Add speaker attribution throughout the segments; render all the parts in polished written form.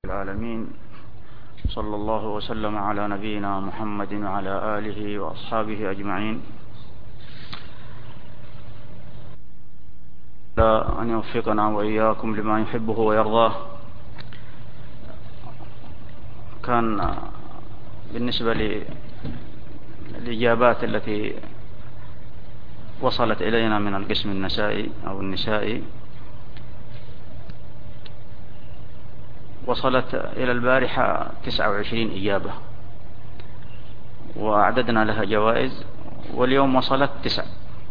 Speaker 1: العالمين، صلى الله وسلم على نبينا محمد وعلى آله وأصحابه أجمعين. لا أن يوفقنا وإياكم لما يحبه ويرضاه. كان بالنسبة للإجابات التي وصلت إلينا من القسم النسائي أو النسائي، وصلت إلى البارحة 29 إجابة، وأعددنا لها جوائز، واليوم وصلت 9.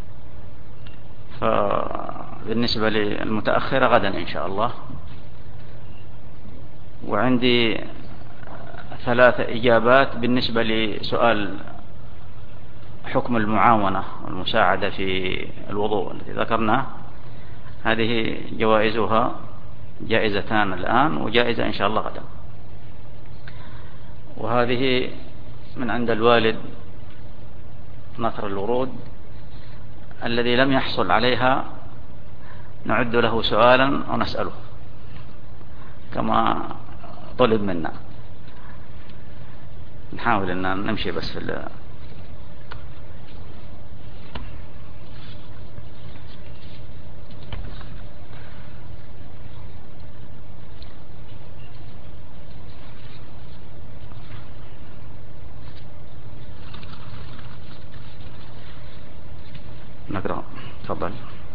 Speaker 1: فبالنسبة للمتأخرة غدا إن شاء الله. وعندي 3 إجابات بالنسبة لسؤال حكم المعاونة والمساعدة في الوضوء التي ذكرناه. هذه جوائزها جائزتان الآن وجائزة إن شاء الله غدا. وهذه من عند الوالد نثر الورود الذي لم يحصل عليها، نعد له سؤالا ونسأله كما طلب منا. نحاول أن نمشي بس في نقرأ. تفضل.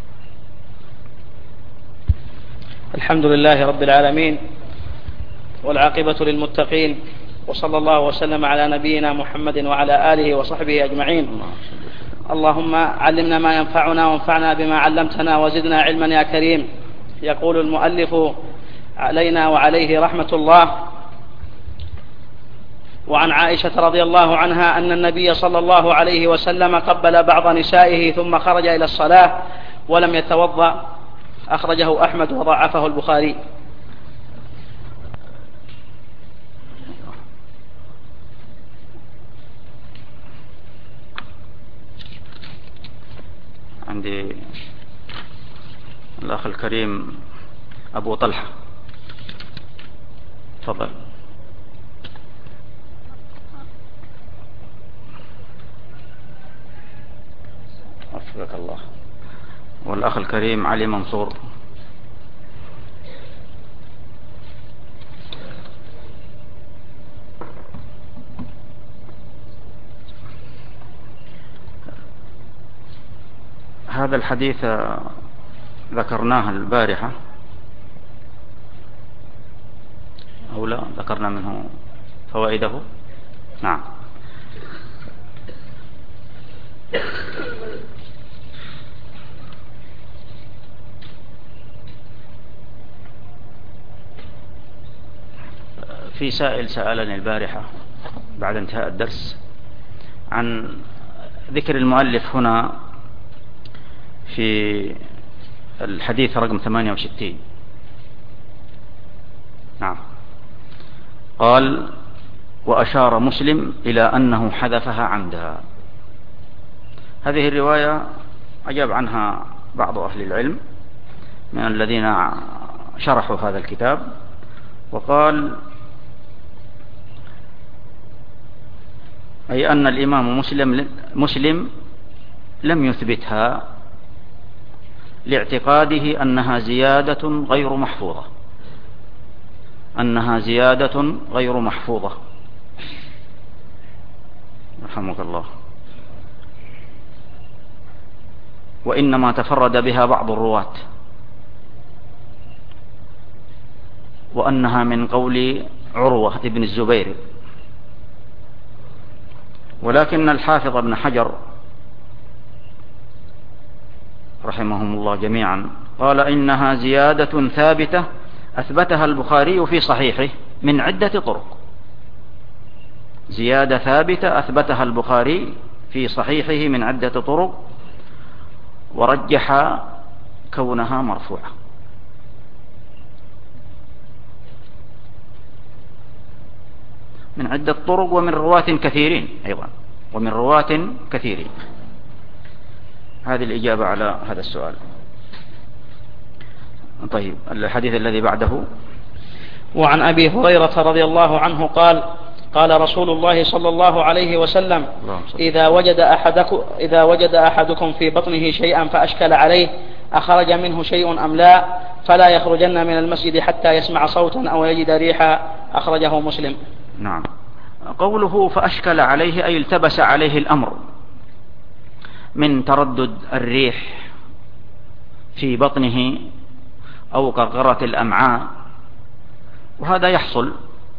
Speaker 2: الحمد لله رب العالمين، والعاقبة للمتقين، وصلى الله وسلم على نبينا محمد وعلى آله وصحبه أجمعين. اللهم علمنا ما ينفعنا وانفعنا بما علمتنا وزدنا علما يا كريم. يقول المؤلف علينا وعليه رحمة الله: وعن عائشة رضي الله عنها أن النبي صلى الله عليه وسلم قبل بعض نسائه ثم خرج إلى الصلاة ولم يتوضأ. أخرجه أحمد وضعفه البخاري.
Speaker 1: عندي الأخ الكريم أبو طلحة، تفضل. وفقك الله. والأخ الكريم علي منصور. هذا الحديث ذكرناه البارحة أو لا؟ ذكرنا منه فوائده. نعم. في سائل سألني البارحة بعد انتهاء الدرس عن ذكر المؤلف هنا في الحديث رقم 68. نعم. قال: وأشار مسلم إلى أنه حذفها عمدا. هذه الرواية أجاب عنها بعض أهل العلم من الذين شرحوا هذا الكتاب، وقال أي أن الإمام مسلم لم يثبتها لاعتقاده أنها زيادة غير محفوظة، غير محفوظة. رحمك الله. وإنما تفرد بها بعض الرواة، وأنها من قول عروة ابن الزبير. ولكن الحافظ ابن حجر رحمهم الله جميعا قال: إنها زيادة ثابتة أثبتها البخاري في صحيحه من عدة طرق. زيادة ثابتة أثبتها البخاري في صحيحه من عدة طرق، ورجح كونها مرفوعة. من عدة طرق ومن رواة كثيرين أيضا، ومن رواة كثيرين. هذه الإجابة على هذا السؤال. طيب، الحديث الذي بعده:
Speaker 2: وعن أبي هريرة رضي الله عنه قال قال رسول الله صلى الله عليه وسلم إذا وجد أحدكم في بطنه شيئا فأشكل عليه أخرج منه شيء أم لا فلا يخرجن من المسجد حتى يسمع صوتا أو يجد ريحا. أخرجه مسلم.
Speaker 1: نعم. قوله فأشكل عليه أي التبس عليه الأمر من تردد الريح في بطنه أو قرقرة الأمعاء، وهذا يحصل.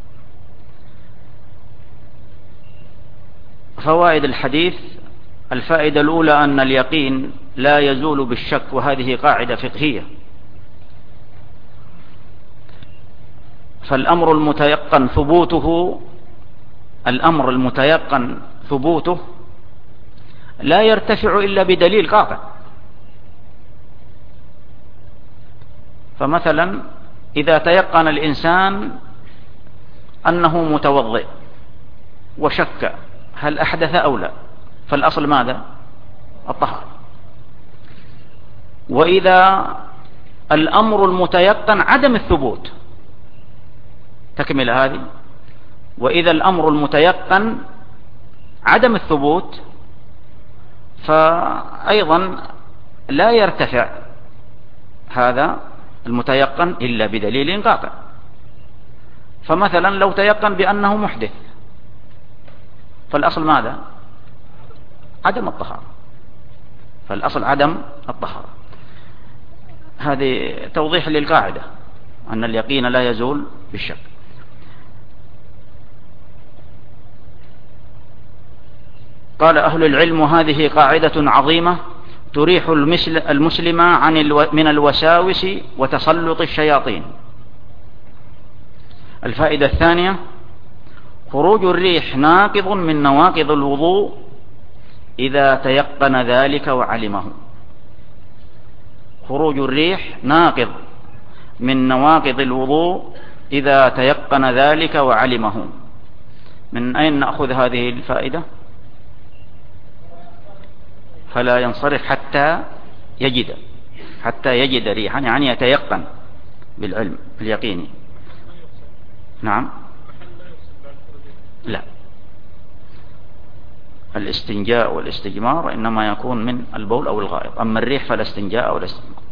Speaker 1: فوائد الحديث: الفائدة الأولى أن اليقين لا يزول بالشك، وهذه قاعدة فقهية. فالأمر المتيقن ثبوته لا يرتفع إلا بدليل قاطع. فمثلا إذا تيقن الإنسان أنه متوضئ وشك هل أحدث أو لا، فالأصل ماذا؟ الطهارة. وإذا الأمر المتيقن عدم الثبوت، تكمل هذه، وإذا الأمر المتيقن عدم الثبوت فأيضا لا يرتفع هذا المتيقن إلا بدليل قاطع. فمثلا لو تيقن بأنه محدث فالأصل ماذا؟ عدم الطهارة. فالأصل عدم الطهارة. هذه توضيح للقاعدة أن اليقين لا يزول بالشك. قال أهل العلم: هذه قاعدة عظيمة تريح المسلم من الوساوس وتسلط الشياطين. الفائدة الثانية: خروج الريح ناقض من نواقض الوضوء إذا تيقن ذلك وعلمه. خروج الريح ناقض من نواقض الوضوء إذا تيقن ذلك وعلمه. من أين نأخذ هذه الفائدة؟ فلا ينصرف حتى يجد ريحا، يعني يتيقن بالعلم اليقيني. نعم. لا، الاستنجاء والاستجمار إنما يكون من البول أو الغائط، أما الريح فلا استنجاء ولا استجمار.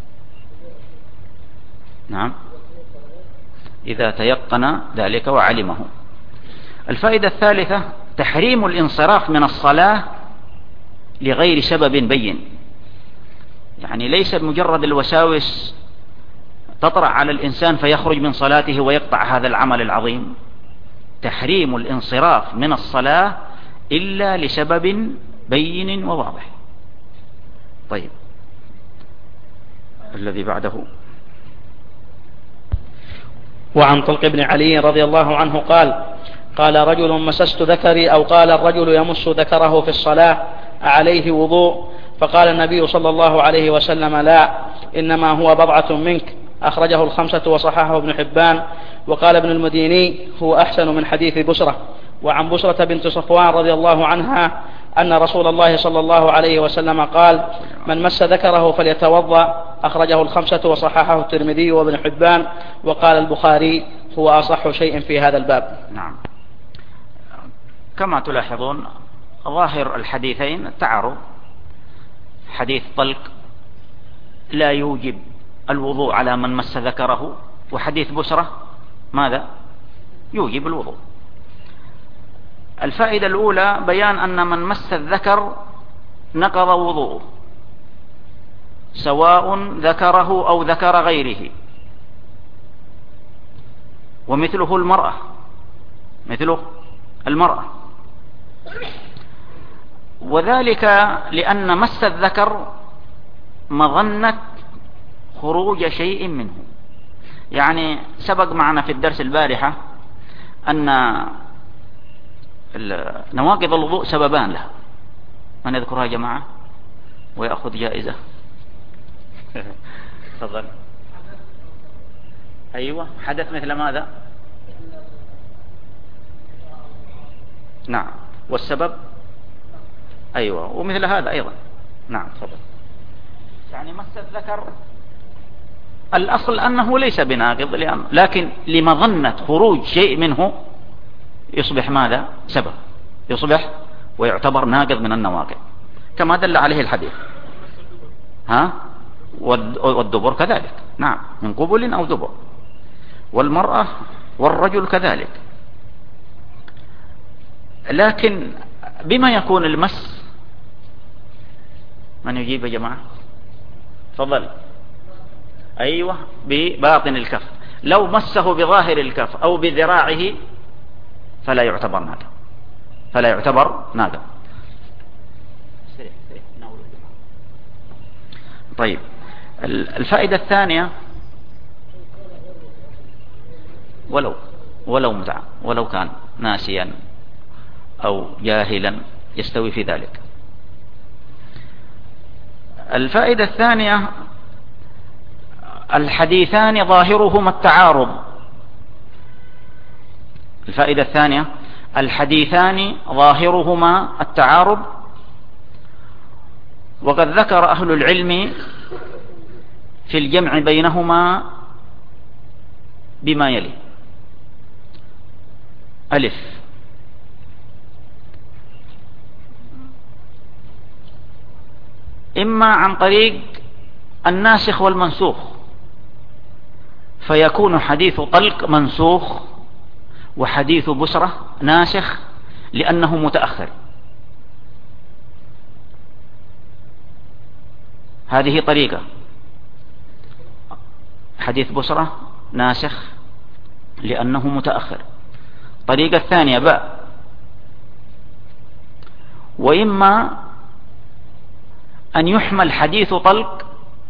Speaker 1: نعم، إذا تيقن ذلك وعلمه. الفائدة الثالثة: تحريم الانصراف من الصلاة لغير سبب بين. يعني ليس مجرد الوساوس تطرأ على الإنسان فيخرج من صلاته ويقطع هذا العمل العظيم. تحريم الانصراف من الصلاة إلا لسبب بين وواضح. طيب، الذي بعده.
Speaker 2: وعن طلق بن علي رضي الله عنه قال رجل: مسست ذكري، أو قال الرجل يمس ذكره في الصلاة، عليه وضوء؟ فقال النبي صلى الله عليه وسلم: لا، إنما هو بضعة منك. أخرجه الخمسة وصححه ابن حبان. وقال ابن المديني: هو أحسن من حديث بسرة. وعن بسرة بنت صفوان رضي الله عنها أن رسول الله صلى الله عليه وسلم قال: من مس ذكره فليتوضأ. أخرجه الخمسة وصححه الترمذي وابن حبان. وقال البخاري: هو أصح شيء في هذا الباب.
Speaker 1: نعم. كما تلاحظون ظاهر الحديثين التعارض. حديث طلق لا يوجب الوضوء على من مس ذكره، وحديث بسرة ماذا؟ يوجب الوضوء. الفائدة الأولى: بيان أن من مس الذكر نقض وضوءه، سواء ذكره أو ذكر غيره. ومثله المرأة، وذلك لأن مس الذكر مظنة خروج شيء منه. يعني سبق معنا في الدرس البارحة أن نواقض الوضوء سببان لها. من يذكرها يا جماعة ويأخذ جائزة؟ تفضل. أيوة، حدث مثل ماذا؟ نعم. والسبب؟ أيوة، ومثل هذا أيضا. نعم، تفضل. يعني مس الذكر الأصل أنه ليس بناقض، لكن لمظنة خروج شيء منه يصبح ماذا؟ سبب، يصبح ويعتبر ناقض من النواقض كما دل عليه الحديث. والدبر كذلك، نعم، من قبل أو دبر، والمرأة والرجل كذلك. لكن بما يكون المس؟ من يجيب يا جماعة؟ تفضل. أيوة، بباطن الكف. لو مسه بظاهر الكف أو بذراعه فلا يعتبر ناقض، فلا يعتبر ناقض. طيب، الفائدة الثانية، ولو كان ناسيا أو جاهلا يستوي في ذلك. الفائدة الثانية، الحديثان ظاهرهما التعارض. الفائدة الثانية، الحديثان ظاهرهما التعارض، وقد ذكر أهل العلم في الجمع بينهما بما يلي: ألف، إما عن طريق الناسخ والمنسوخ، فيكون حديث طلق منسوخ وحديث بسرة ناسخ لأنه متأخر. هذه طريقة، حديث بسرة ناسخ لأنه متأخر. الطريقة الثانية باء، وإما أن يحمل حديث طلق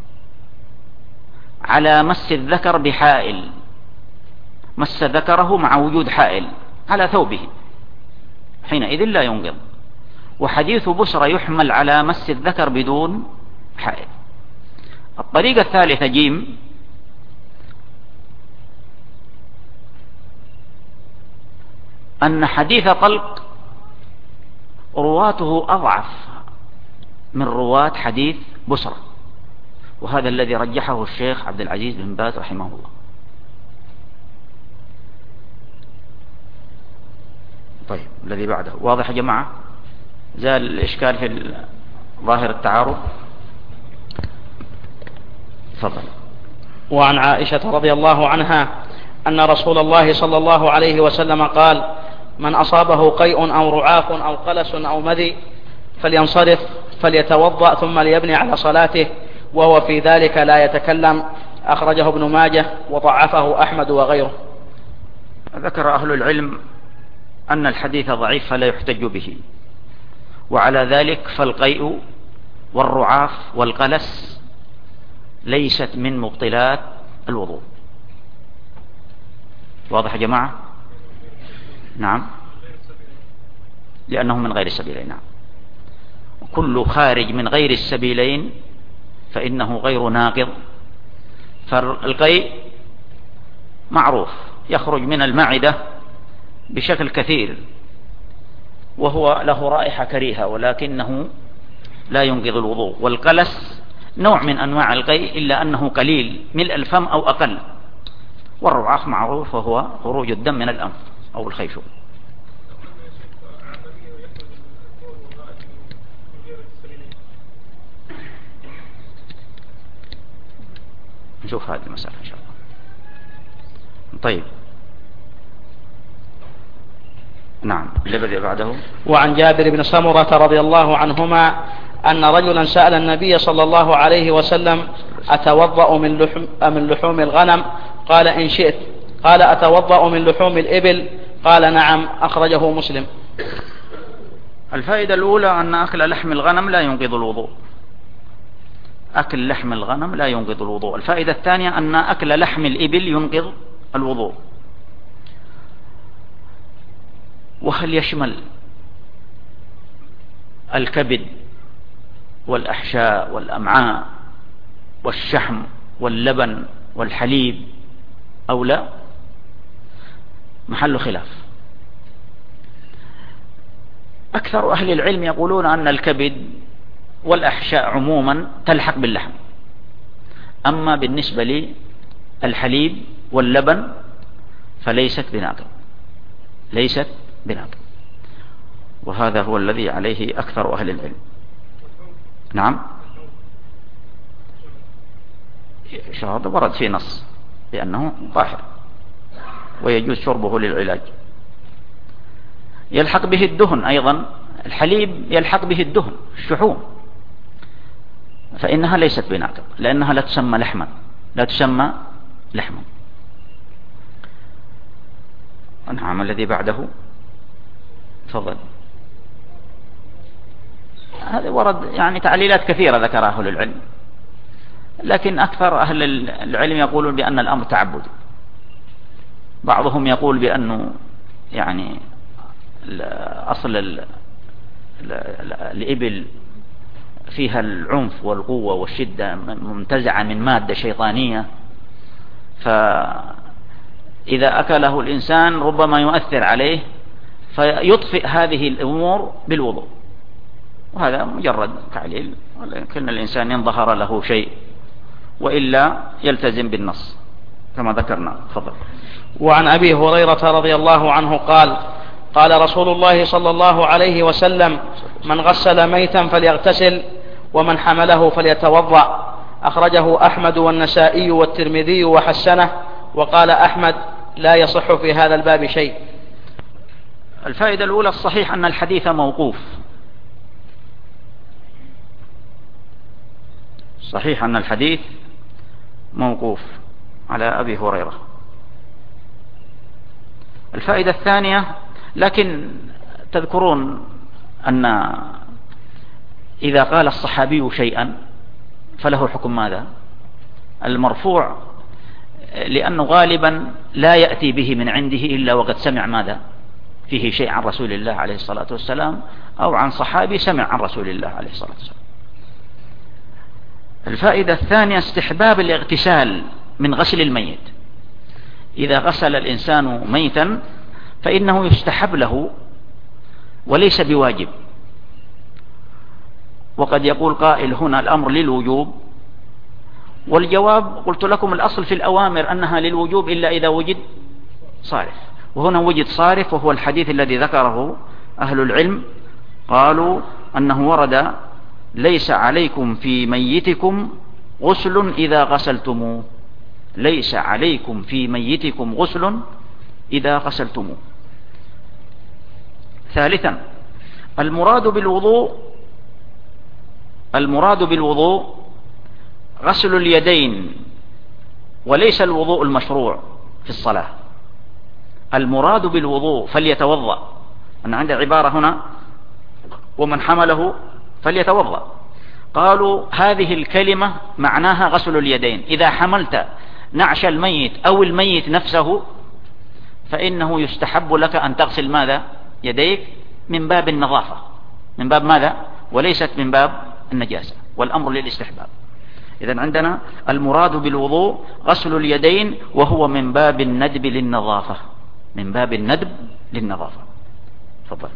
Speaker 1: على مس الذكر بحائل، مس ذكره مع وجود حائل على ثوبه، حينئذ لا ينقض. وحديث بسرة يحمل على مس الذكر بدون حائل. الطريقة الثالثة جيم، أن حديث طلق رواته أضعف من رواة حديث بسرة، وهذا الذي رجحه الشيخ عبد العزيز بن باز رحمه الله. طيب، الذي بعده واضح يا جماعة؟ زال الإشكال في ظاهر التعارض. تفضل.
Speaker 2: وعن عائشة رضي الله عنها أن رسول الله صلى الله عليه وسلم قال: من أصابه قيء أو رعاف أو قلس أو مذي فلينصرف فليتوضأ ثم ليبني على صلاته وهو في ذلك لا يتكلم. أخرجه ابن ماجه وضعفه أحمد وغيره.
Speaker 1: ذكر أهل العلم أن الحديث ضعيف فلا يحتج به، وعلى ذلك فالقيء والرعاف والقلس ليست من مبطلات الوضوء. واضح يا جماعة؟ نعم، لأنه من غير السبيلين. نعم، كل خارج من غير السبيلين فإنه غير ناقض. فالقيء معروف يخرج من المعدة بشكل كثير، وهو له رائحة كريهة ولكنه لا ينقض الوضوء. والقلس نوع من أنواع القيء إلا أنه قليل ملء الفم أو أقل. والرعاف معروف وهو خروج الدم من الأنف أو الخيشوم. نشوف هذه المسألة إن شاء الله. طيب، نعم، الذي بعده.
Speaker 2: وعن جابر بن سمرة رضي الله عنهما أن رجلا سأل النبي صلى الله عليه وسلم: أتوضأ من لحوم الغنم؟ قال: إن شئت. قال: أتوضأ من لحوم الإبل؟ قال: نعم. أخرجه مسلم.
Speaker 1: الفائدة الأولى أن أكل لحم الغنم لا ينقض الوضوء. أكل لحم الغنم لا ينقض الوضوء. الفائدة الثانية أن أكل لحم الإبل ينقض الوضوء. وهل يشمل الكبد والأحشاء والأمعاء والشحم واللبن والحليب أو لا؟ محل خلاف. أكثر أهل العلم يقولون أن الكبد والأحشاء عموما تلحق باللحم. أما بالنسبة الحليب واللبن فليست بناقض، ليست بناقض، وهذا هو الذي عليه أكثر أهل العلم. نعم، شرط ورد في نص بأنه طاهر ويجوز شربه للعلاج. يلحق به الدهن أيضا، الحليب يلحق به الدهن، الشحوم، فإنها ليست بناقض لأنها لا تسمى لحما، لا تسمى لحما. نعم. الذي بعده تفضل. هذا ورد يعني تعليلات كثيرة ذكرها أهل العلم، لكن أكثر أهل العلم يقولون بأن الأمر تعبد. بعضهم يقول بأنه يعني أصل الإبل فيها العنف والقوة والشدة منتزعة من مادة شيطانية، فإذا أكله الإنسان ربما يؤثر عليه فيطفئ هذه الأمور بالوضوء، وهذا مجرد تعليل، ولكن الإنسان إن ظهر له شيء وإلا يلتزم بالنص كما ذكرنا. تفضل.
Speaker 2: وعن أبي هريرة رضي الله عنه قال: قال رسول الله صلى الله عليه وسلم: من غسل ميتا فليغتسل، ومن حمله فليتوضأ. أخرجه أحمد والنسائي والترمذي وحسنه، وقال أحمد: لا يصح في هذا الباب شيء.
Speaker 1: الفائدة الأولى: الصحيح أن الحديث موقوف، صحيح أن الحديث موقوف على أبي هريرة. الفائدة الثانية: لكن تذكرون أن إذا قال الصحابي شيئا فله حكم ماذا؟ المرفوع، لأنه غالبا لا يأتي به من عنده إلا وقد سمع ماذا؟ فيه شيء عن رسول الله عليه الصلاة والسلام، أو عن صحابي سمع عن رسول الله عليه الصلاة والسلام. الفائدة الثانية: استحباب الاغتسال من غسل الميت. إذا غسل الإنسان ميتا فإنه يستحب له وليس بواجب. وقد يقول قائل: هنا الأمر للوجوب، والجواب قلت لكم الأصل في الأوامر أنها للوجوب إلا إذا وجد صارف، وهنا وجد صارف، وهو الحديث الذي ذكره أهل العلم، قالوا أنه ورد: ليس عليكم في ميتكم غسل إذا غسلتموه، ليس عليكم في ميتكم غسل إذا غسلتموه. ثالثا: المراد بالوضوء غسل اليدين، وليس الوضوء المشروع في الصلاة. المراد بالوضوء فليتوضأ، أن عند عبارة هنا: ومن حمله فليتوضأ. قالوا هذه الكلمة معناها غسل اليدين. إذا حملت نعش الميت أو الميت نفسه فإنه يستحب لك أن تغسل ماذا؟ يديك، من باب النظافة، من باب ماذا؟ وليست من باب النجاسة، والأمر للاستحباب. إذن عندنا المراد بالوضوء غسل اليدين، وهو من باب الندب للنظافة، من باب الندب للنظافة. تفضل.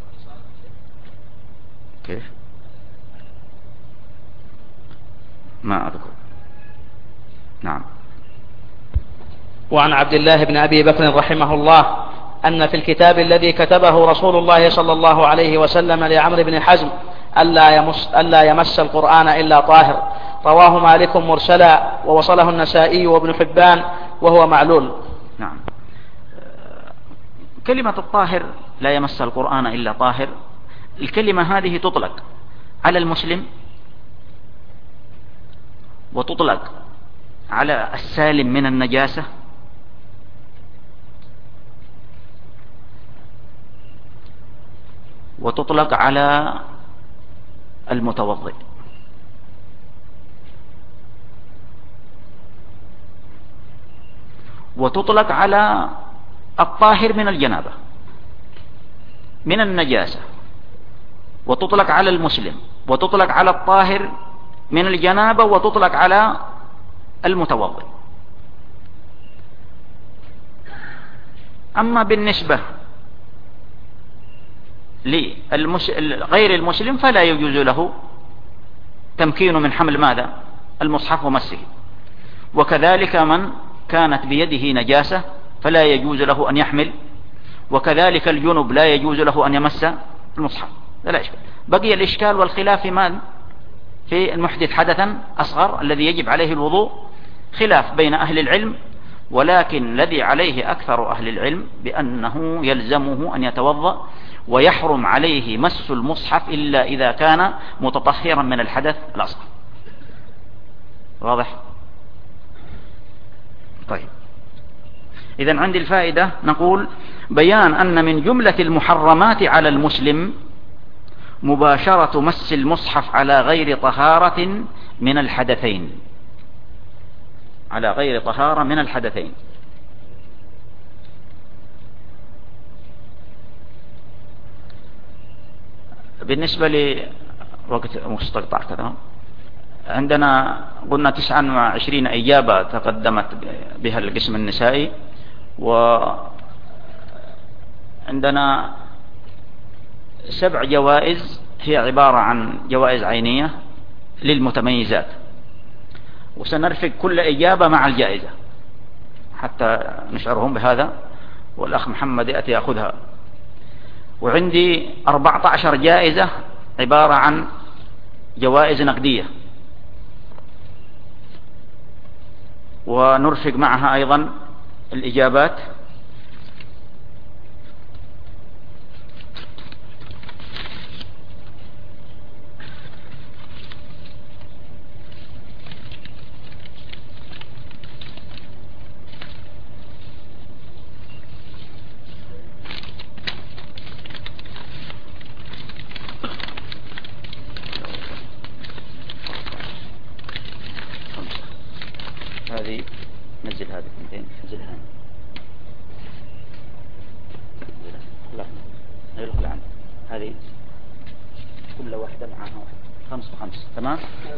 Speaker 1: كيف؟ ما أذكر. نعم.
Speaker 2: وعن عبد الله بن أبي بكر رحمه الله أن في الكتاب الذي كتبه رسول الله صلى الله عليه وسلم لعمرو بن حزم ألا يمس القرآن إلا طاهر. رواه مالك مرسلا، ووصله النسائي وابن حبان، وهو معلول.
Speaker 1: نعم. كلمة الطاهر لا يمس القرآن إلا طاهر، الكلمة هذه تطلق على المسلم، وتطلق على السالم من النجاسة، وتطلق على المتوضئ. وتطلق على الطاهر من الجنابة من النجاسة، وتطلق على المسلم، وتطلق على الطاهر من الجنابة، وتطلق على المتوضئ. أما بالنسبة لغير المسلم فلا يجوز له تمكين من حمل ماذا؟ المصحف ومسه. وكذلك من كانت بيده نجاسة فلا يجوز له أن يحمل، وكذلك الجنب لا يجوز له أن يمس المصحف. لا إشكال. بقي الإشكال والخلاف في المحدث حدثا أصغر الذي يجب عليه الوضوء، خلاف بين أهل العلم، ولكن الذي عليه أكثر أهل العلم بأنه يلزمه أن يتوضأ، ويحرم عليه مس المصحف إلا إذا كان متطهرا من الحدث الأصغر. واضح؟ طيب، إذن عندي الفائدة نقول: بيان أن من جملة المحرمات على المسلم مباشرة مس المصحف على غير طهارة من الحدثين، على غير طهارة من الحدثين. بالنسبة لوقت مستقطع كذا، عندنا قلنا 29 إجابة تقدمت بها القسم النسائي، وعندنا 7 جوائز هي عبارة عن جوائز عينية للمتميزات، وسنرفق كل إجابة مع الجائزة حتى نشعرهم بهذا، والأخ محمد يأتي يأخذها. وعندي 14 جائزة عبارة عن جوائز نقدية، ونرفق معها أيضا الإجابات. هذه نزل، هذه اثنتين نزلها، لا يدخل عنه، هذه كل واحدة معها 5 و5، تمام.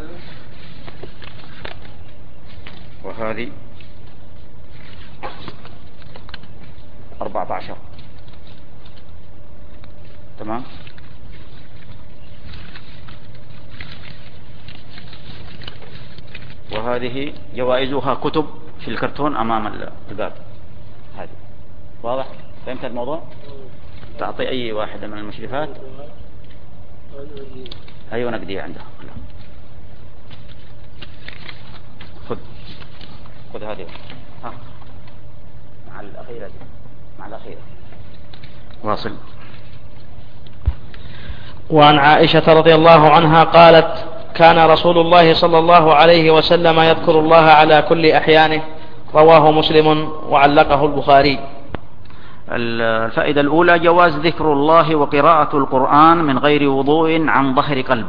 Speaker 1: وهذه 14، تمام. وهذه جوائزها كتب في الكرتون أمام الباب. هذه واضح؟ فهمت الموضوع؟ تعطي أي واحدة من المشرفات أي نقدية عندها. خذ هذه، ها مع الأخيرة دي، مع الأخيرة. واصل.
Speaker 2: وعن عائشة رضي الله عنها قالت: كان رسول الله صلى الله عليه وسلم يذكر الله على كل أحيانه. رواه مسلم وعلقه البخاري.
Speaker 1: الفائدة الأولى: جواز ذكر الله وقراءة القرآن من غير وضوء عن ظهر قلب.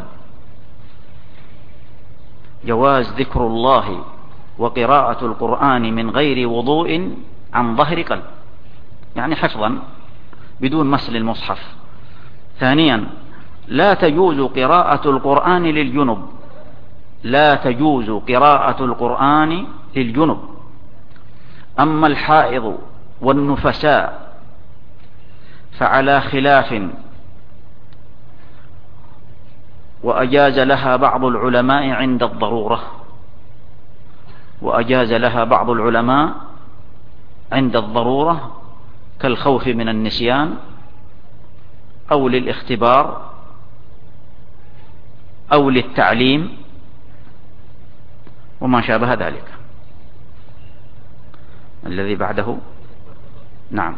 Speaker 1: جواز ذكر الله وقراءة القرآن من غير وضوء عن ظهر قلب، يعني حفظا بدون مس المصحف. ثانيا: لا تجوز قراءة القرآن للجنب، لا تجوز قراءة القرآن للجنب. أما الحائض والنفساء فعلى خلاف، وأجاز لها بعض العلماء عند الضرورة، وأجاز لها بعض العلماء عند الضرورة كالخوف من النسيان أو للاختبار أو للتعليم وما شابه ذلك. الذي بعده، نعم،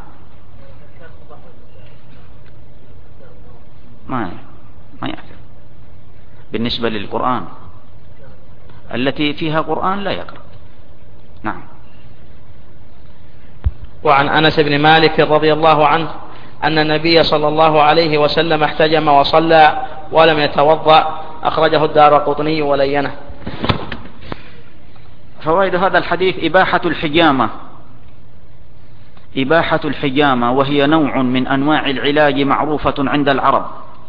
Speaker 1: ما يعرف. بالنسبة للقرآن التي فيها قرآن لا يقرأ. نعم.
Speaker 2: وعن أنس بن مالك رضي الله عنه أن النبي صلى الله عليه وسلم احتجم وصلى ولم يتوضأ. أخرجه الدارقطني ولينه.
Speaker 1: فوائد هذا الحديث: إباحة الحجامة، إباحة الحجامة، وهي نوع من أنواع العلاج معروفة عند العرب.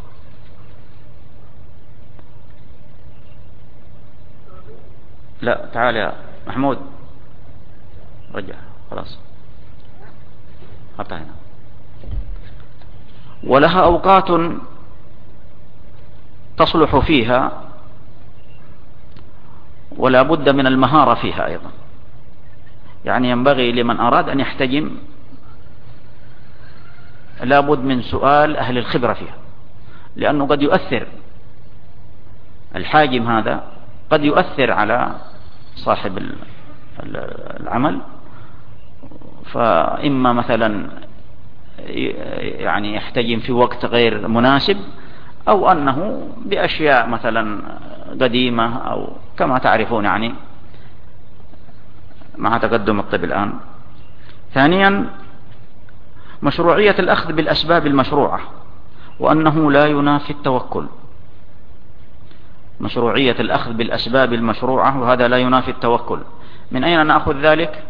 Speaker 1: لا تعال يا محمود، رجع خلاص، حطها هنا. ولها أوقات تصلح فيها، ولا بد من المهارة فيها أيضا. يعني ينبغي لمن أراد أن يحتجم لابد من سؤال أهل الخبرة فيها، لأنه قد يؤثر الحاجم هذا، قد يؤثر على صاحب العمل، فإما مثلا يعني يحتجم في وقت غير مناسب، أو أنه بأشياء مثلا قديمة، أو كما تعرفون يعني مع تقدم الطب الآن. ثانيا مشروعية الأخذ بالأسباب المشروعة، وأنه لا ينافي التوكل. مشروعية الأخذ بالأسباب المشروعة، وهذا لا ينافي التوكل. من أين نأخذ ذلك؟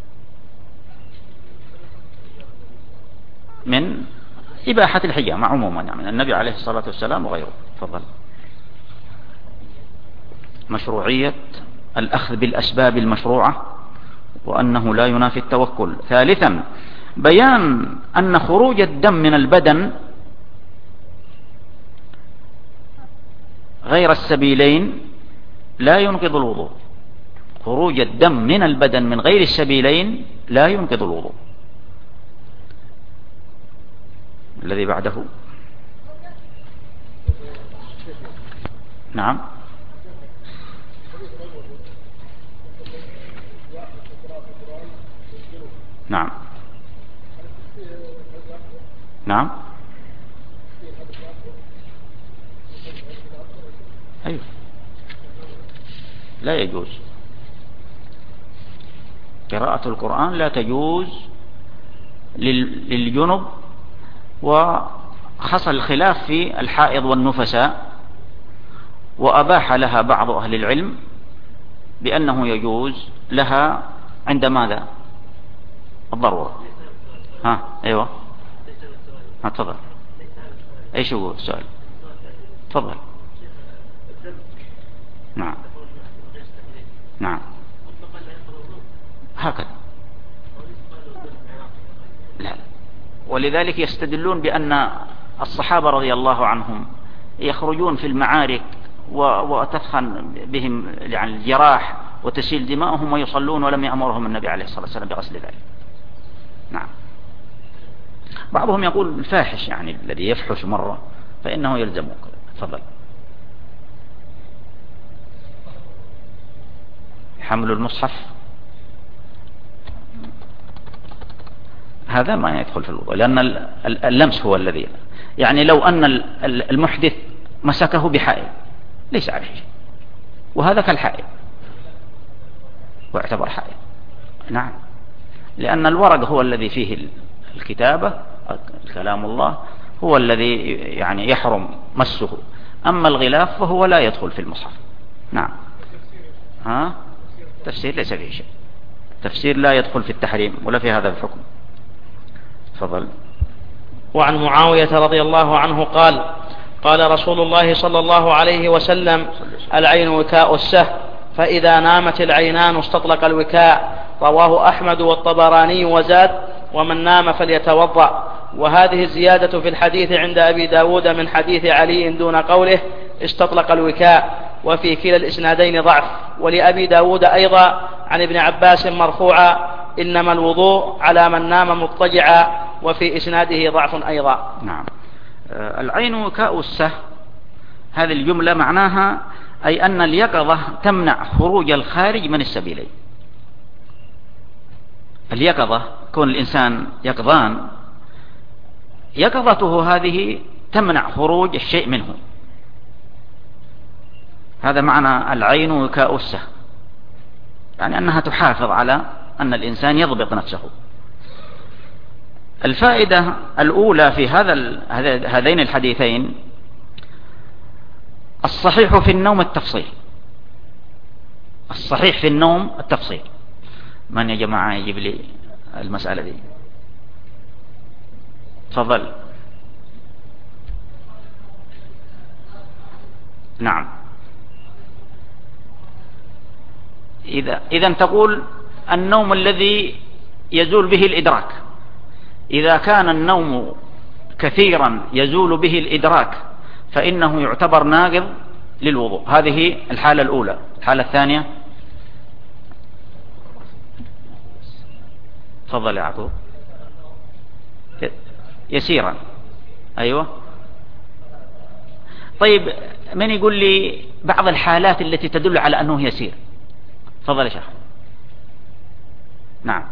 Speaker 1: من إباحة الحجامة عموما، يعني النبي عليه الصلاة والسلام وغيره. تفضل. مشروعية الأخذ بالأسباب المشروعة، وأنه لا ينافي التوكل. ثالثا بيان أن خروج الدم من البدن غير السبيلين لا ينقض الوضوء. خروج الدم من البدن من غير السبيلين لا ينقض الوضوء. الذي بعده. نعم. نعم. نعم. أيوه. لا يجوز قراءة القرآن، لا تجوز للجنب، وحصل الخلاف في الحائض والنفساء، وأباح لها بعض أهل العلم بأنه يجوز لها عند ماذا؟ الضرورة. أيوة. تفضل. ايش هو السؤال؟ تفضل. نعم. نعم. هكذا. لا، ولذلك يستدلون بأن الصحابة رضي الله عنهم يخرجون في المعارك وتثخن بهم يعني الجراح وتسيل دماؤهم ويصلون، ولم يأمرهم النبي عليه الصلاة والسلام بغسل ذلك. نعم. بعضهم يقول الفاحش يعني الذي يفحش مرة فإنه يلزمه. تفضل. حمل المصحف هذا ما يدخل في الوضوء، لأن اللمس هو الذي يعني لو أن المحدث مسكه بحائل ليس عليه شيء، وهذا كالحائل واعتبر حائل. نعم، لأن الورق هو الذي فيه الكتابة، كلام الله هو الذي يعني يحرم مسه، أما الغلاف فهو لا يدخل في المصحف. نعم. تفسير ليس فيه شيء، تفسير لا يدخل في التحريم ولا في هذا الحكم. تفضل.
Speaker 2: وعن معاوية رضي الله عنه قال: قال رسول الله صلى الله عليه وسلم: العين وكاء السه، فإذا نامت العينان استطلق الوكاء. رواه أحمد والطبراني وزاد: ومن نام فليتوضأ. وهذه الزيادة في الحديث عند أبي داود من حديث علي دون قوله استطلق الوكاء، وفي كلا الإسنادين ضعف. ولأبي داود أيضا عن ابن عباس مرفوعا: إنما الوضوء على من نام مضطجعا، وفي إسناده ضعف أيضا.
Speaker 1: نعم. العين وكاء السه، هذه الجملة معناها أي أن اليقظة تمنع خروج الخارج من السبيلين. اليقظة، كون الإنسان يقظان، يقظته هذه تمنع خروج الشيء منه. هذا معنى العين وكاء السه، يعني أنها تحافظ على أن الإنسان يضبط نفسه. الفائدة الأولى في هذين الحديثين: الصحيح في النوم التفصيل. الصحيح في النوم التفصيل. من يا جماعة يجيب لي المسألة دي؟ تفضل. نعم. إذا تقول النوم الذي يزول به الإدراك، إذا كان النوم كثيرا يزول به الإدراك فإنه يعتبر ناقض للوضوء. هذه الحالة الأولى. الحالة الثانية: تفضل يا عقوب. يسيرا. أيوة. طيب من يقول لي بعض الحالات التي تدل على أنه يسير؟ تفضل يا شيخ. نعم.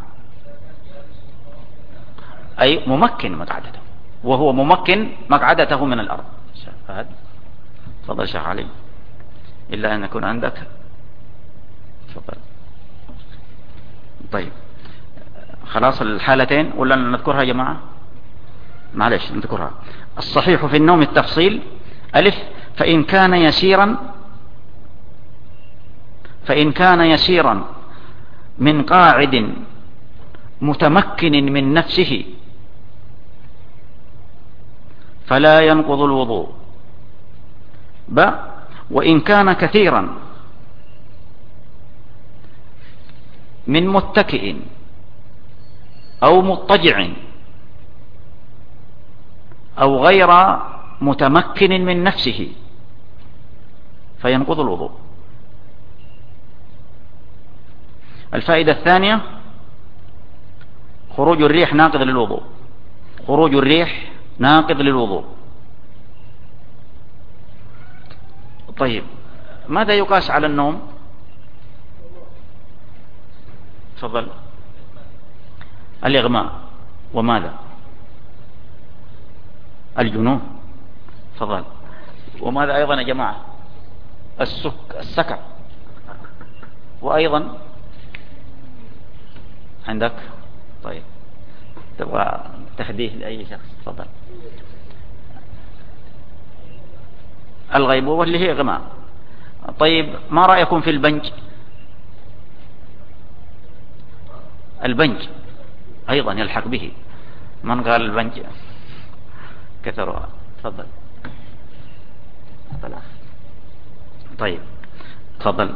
Speaker 1: أي ممكن مقعدته، وهو ممكن مقعدته من الأرض. فهد. تفضل شيخ علي، إلا أن يكون عندك. تفضل. طيب خلاص الحالتين ولا نذكرها يا جماعة؟ معلش نذكرها. الصحيح في النوم التفصيل. ألف، فإن كان يسيرا من قاعد متمكن من نفسه فلا ينقض الوضوء. وإن كان كثيرا من متكئ أو مضطجع أو غير متمكن من نفسه فينقض الوضوء. الفائدة الثانية خروج الريح ناقض للوضوء. خروج الريح ناقض للوضوء. طيب ماذا يقاس على النوم؟ تفضل. الإغماء. وماذا؟ الجنون. تفضل. وماذا أيضا يا جماعة؟ السكر. وأيضا عندك. طيب تبغى تهديه لأي شخص؟ تفضل. الغيبوبة اللي هي إغماء. طيب ما رأيكم في البنج؟ البنج أيضا يلحق به. من قال البنج كثرها؟ تفضل. طيب تفضل.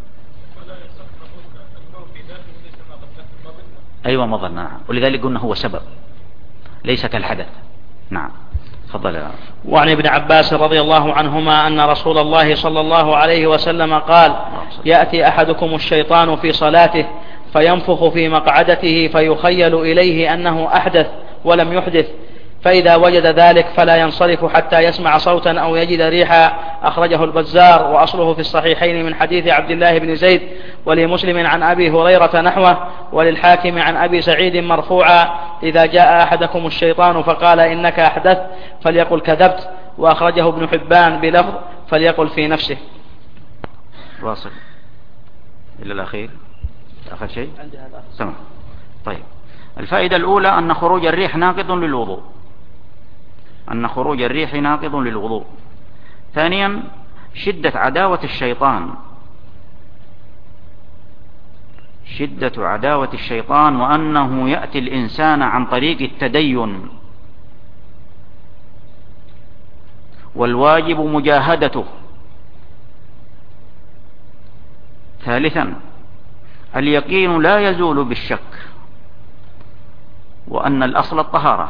Speaker 1: أيوة مظن. نعم. ولذلك قلنا هو سبب ليس كالحدث. نعم. تفضل.
Speaker 2: وعن ابن عباس رضي الله عنهما أن رسول الله صلى الله عليه وسلم قال: يأتي أحدكم الشيطان في صلاته فينفخ في مقعدته فيخيل إليه أنه أحدث ولم يحدث، فإذا وجد ذلك فلا ينصرف حتى يسمع صوتا أو يجد ريحا. أخرجه البزار وأصله في الصحيحين من حديث عبد الله بن زيد، ولمسلم عن أبي هريرة نحوه، وللحاكم عن أبي سعيد مرفوعا: إذا جاء أحدكم الشيطان فقال إنك أحدثت فليقل كذبت. وأخرجه ابن حبان بلفظ فليقل في نفسه.
Speaker 1: واصل إلى الأخير. آخر شيء سمع. طيب الفائدة الأولى أن خروج الريح ناقض للوضوء. أن خروج الريح ناقض للوضوء. ثانيا شدة عداوة الشيطان. شدة عداوة الشيطان، وأنه يأتي الإنسان عن طريق التدين، والواجب مجاهدته. ثالثا اليقين لا يزول بالشك، وأن الأصل الطهارة.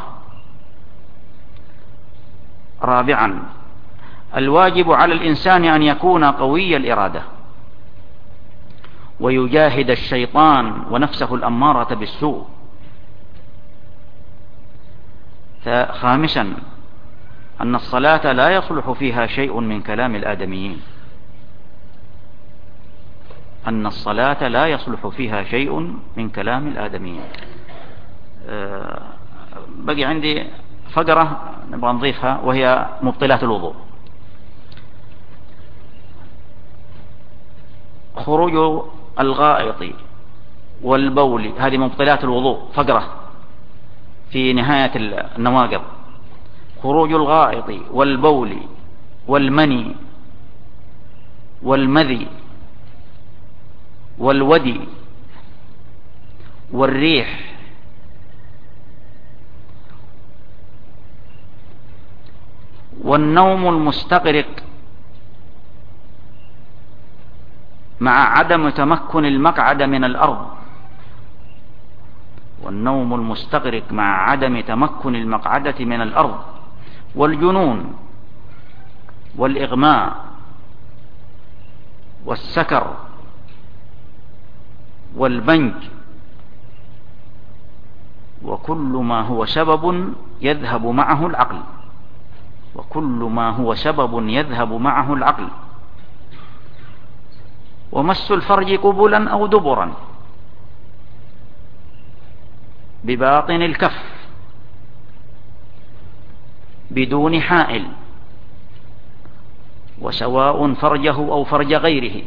Speaker 1: رابعا الواجب على الإنسان أن يكون قوي الإرادة ويجاهد الشيطان ونفسه الأمارة بالسوء. خامسا أن الصلاة لا يصلح فيها شيء من كلام الآدميين. أن الصلاة لا يصلح فيها شيء من كلام الآدميين. بقي عندي فقرة نبغى نضيفها وهي مبطلات الوضوء. خروج الغائط والبول، هذه مبطلات الوضوء، فقرة في نهاية النواقض. خروج الغائط والبول والمني والمذي والودي والريح والنوم المستغرق مع عدم تمكن المقعد من الأرض. والنوم المستغرق مع عدم تمكن المقعدة من الأرض، والجنون والإغماء والسكر والبنج وكل ما هو سبب يذهب معه العقل، وكل ما هو سبب يذهب معه العقل. ومس الفرج قبلا أو دبرا بباطن الكف بدون حائل، وسواء فرجه أو فرج غيره.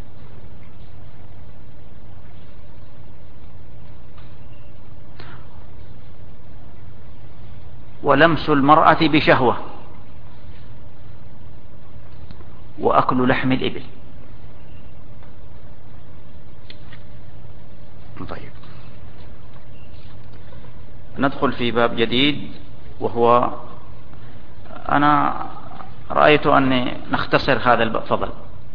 Speaker 1: ولمس المرأة بشهوة، وأكل لحم الإبل. طيب، ندخل في باب جديد، وهو أنا رأيت أني نختصر هذا الباب. فضل.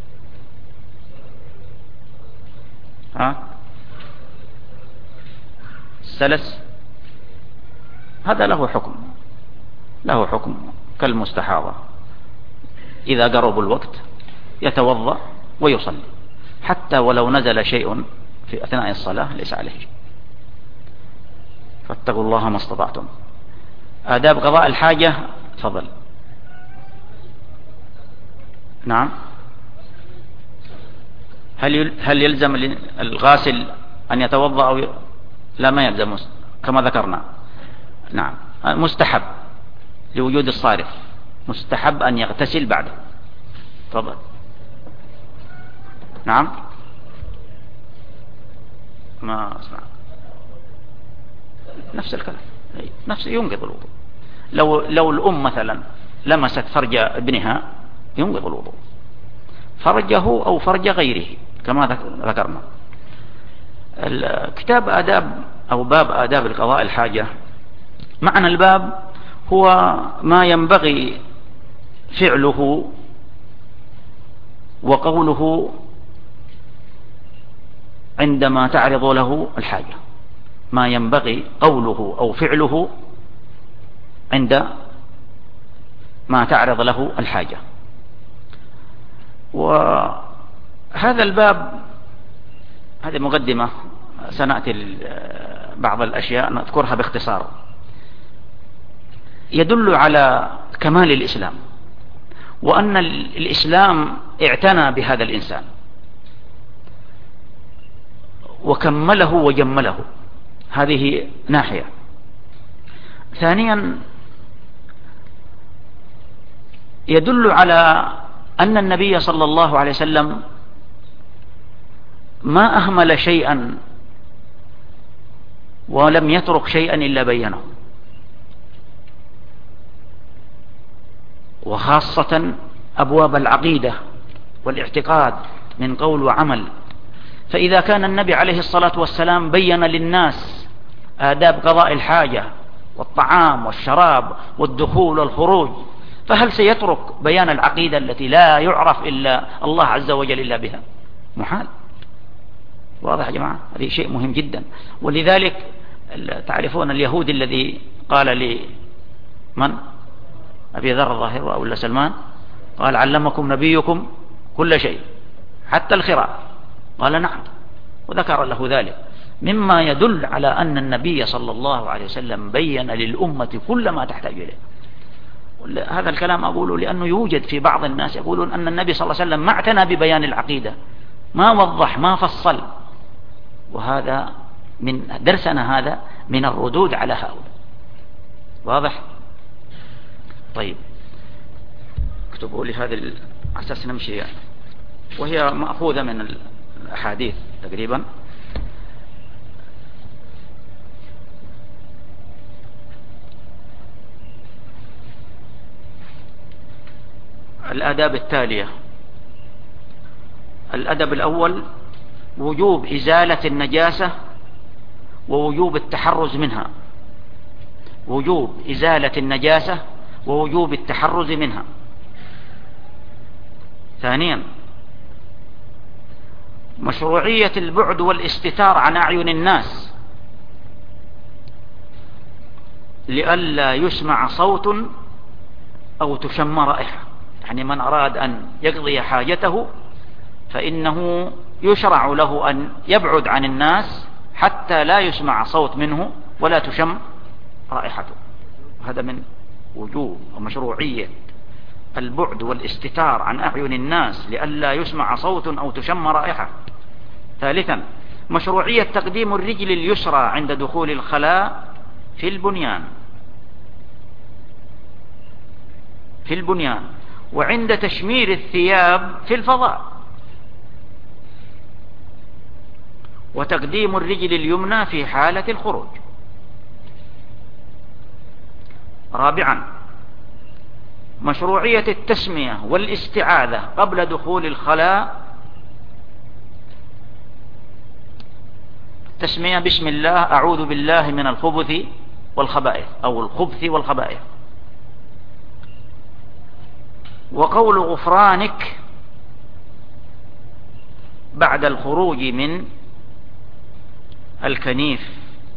Speaker 1: السلس هذا له حكم كالمستحاضة، إذا قرب الوقت يتوضأ ويصلي، حتى ولو نزل شيء في أثناء الصلاة ليس عليه شيء. فاتقوا الله ما استطعتم. آداب قضاء الحاجة. فضل. نعم. هل يلزم الغاسل أن يتوضأ أو لا؟ ما يلزم كما ذكرنا. نعم، مستحب لوجود الصارف، مستحب أن يغتسل بعده. تفضل. نعم، ما أسمع. نفس الكلام، نفس ينقض الوضوء. لو الأم مثلا لمست فرج ابنها ينقض الوضوء، فرجه أو فرج غيره كما ذكرنا. كتاب آداب أو باب آداب القضاء الحاجة، معنى الباب هو ما ينبغي فعله وقوله عندما تعرض له الحاجة، ما ينبغي قوله أو فعله عندما تعرض له الحاجة. وهذا الباب، هذه مقدمة، سنأتي بعض الأشياء نذكرها باختصار، يدل على كمال الإسلام، وأن الإسلام اعتنى بهذا الإنسان وكمله وجمله. هذه ناحية. ثانيا، يدل على أن النبي صلى الله عليه وسلم ما أهمل شيئا ولم يترك شيئا إلا بينه، وخاصة أبواب العقيدة والاعتقاد من قول وعمل. فإذا كان النبي عليه الصلاة والسلام بين للناس آداب قضاء الحاجة والطعام والشراب والدخول والخروج، فهل سيترك بيان العقيدة التي لا يعرف إلا الله عز وجل إلا بها؟ محال. واضح يا جماعة؟ هذه شيء مهم جدا. ولذلك تعرفون اليهودي الذي قال لي من أبي ذر الظاهر ولا سلمان، قال علمكم نبيكم كل شيء حتى الخراء؟ قال نعم، وذكر له ذلك، مما يدل على أن النبي صلى الله عليه وسلم بين للأمة كل ما تحتاج إليه. هذا الكلام أقوله لأنه يوجد في بعض الناس يقولون أن النبي صلى الله عليه وسلم ما اعتنى ببيان العقيدة، ما وضح، ما فصل، وهذا من درسنا هذا من الردود على هؤلاء. واضح؟ طيب، اكتبوا لي هذه أساس نمشي يعني. وهي مأخوذة من الأحاديث تقريبا. الآداب التالية: الأدب الأول وجوب إزالة النجاسة ووجوب التحرز منها، وجوب إزالة النجاسة ووجوب التحرز منها. ثانيا، مشروعية البعد والاستتار عن أعين الناس لئلا يسمع صوت أو تشم رائحة. يعني من أراد أن يقضي حاجته فإنه يشرع له أن يبعد عن الناس حتى لا يسمع صوت منه ولا تشم رائحته. هذا من وجوب ومشروعية البعد والاستتار عن أعين الناس لئلا يسمع صوت أو تشم رائحة. ثالثا مشروعية تقديم الرجل اليسرى عند دخول الخلاء في البنيان وعند تشمير الثياب في الفضاء، وتقديم الرجل اليمنى في حالة الخروج. رابعا مشروعية التسمية والاستعاذة قبل دخول الخلاء، تسمية بسم الله أعوذ بالله من الخبث والخبائث أو الخبث والخبائث، وقول غفرانك بعد الخروج من الكنيف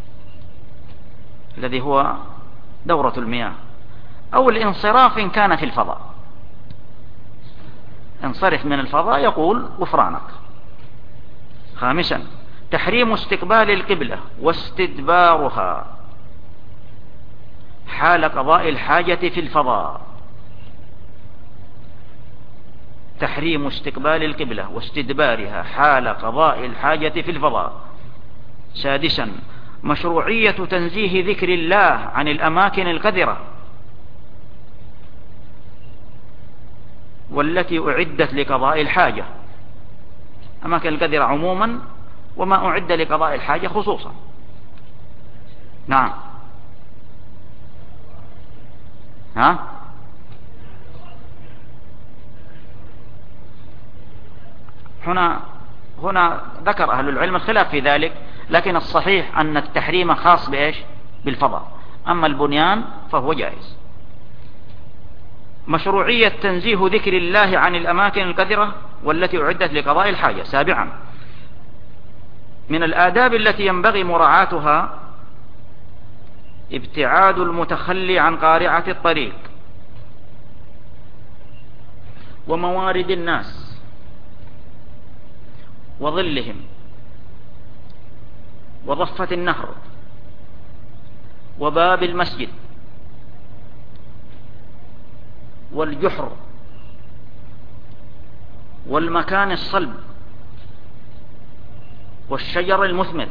Speaker 1: الذي هو دورة المياه، أو الانصراف إن كان في الفضاء، انصرف من الفضاء يقول غفرانك. خامسا تحريم استقبال القبلة واستدبارها حال قضاء الحاجة في الفضاء، تحريم استقبال القبلة واستدبارها حال قضاء الحاجة في الفضاء. سادسا مشروعية تنزيه ذكر الله عن الأماكن القذرة والتي أعدت لقضاء الحاجة، أماكن القذرة عموما وما أعد لقضاء الحاجة خصوصا. نعم. هنا ذكر أهل العلم الخلاف في ذلك، لكن الصحيح أن التحريم خاص بإيش؟ بالفضاء، أما البنيان فهو جائز. مشروعية تنزيه ذكر الله عن الأماكن القذرة والتي أعدت لقضاء الحاجة. سابعا من الآداب التي ينبغي مراعاتها ابتعاد المتخلي عن قارعة الطريق وموارد الناس وظلهم وضفة النهر وباب المسجد والجحر والمكان الصلب والشجر المثمر،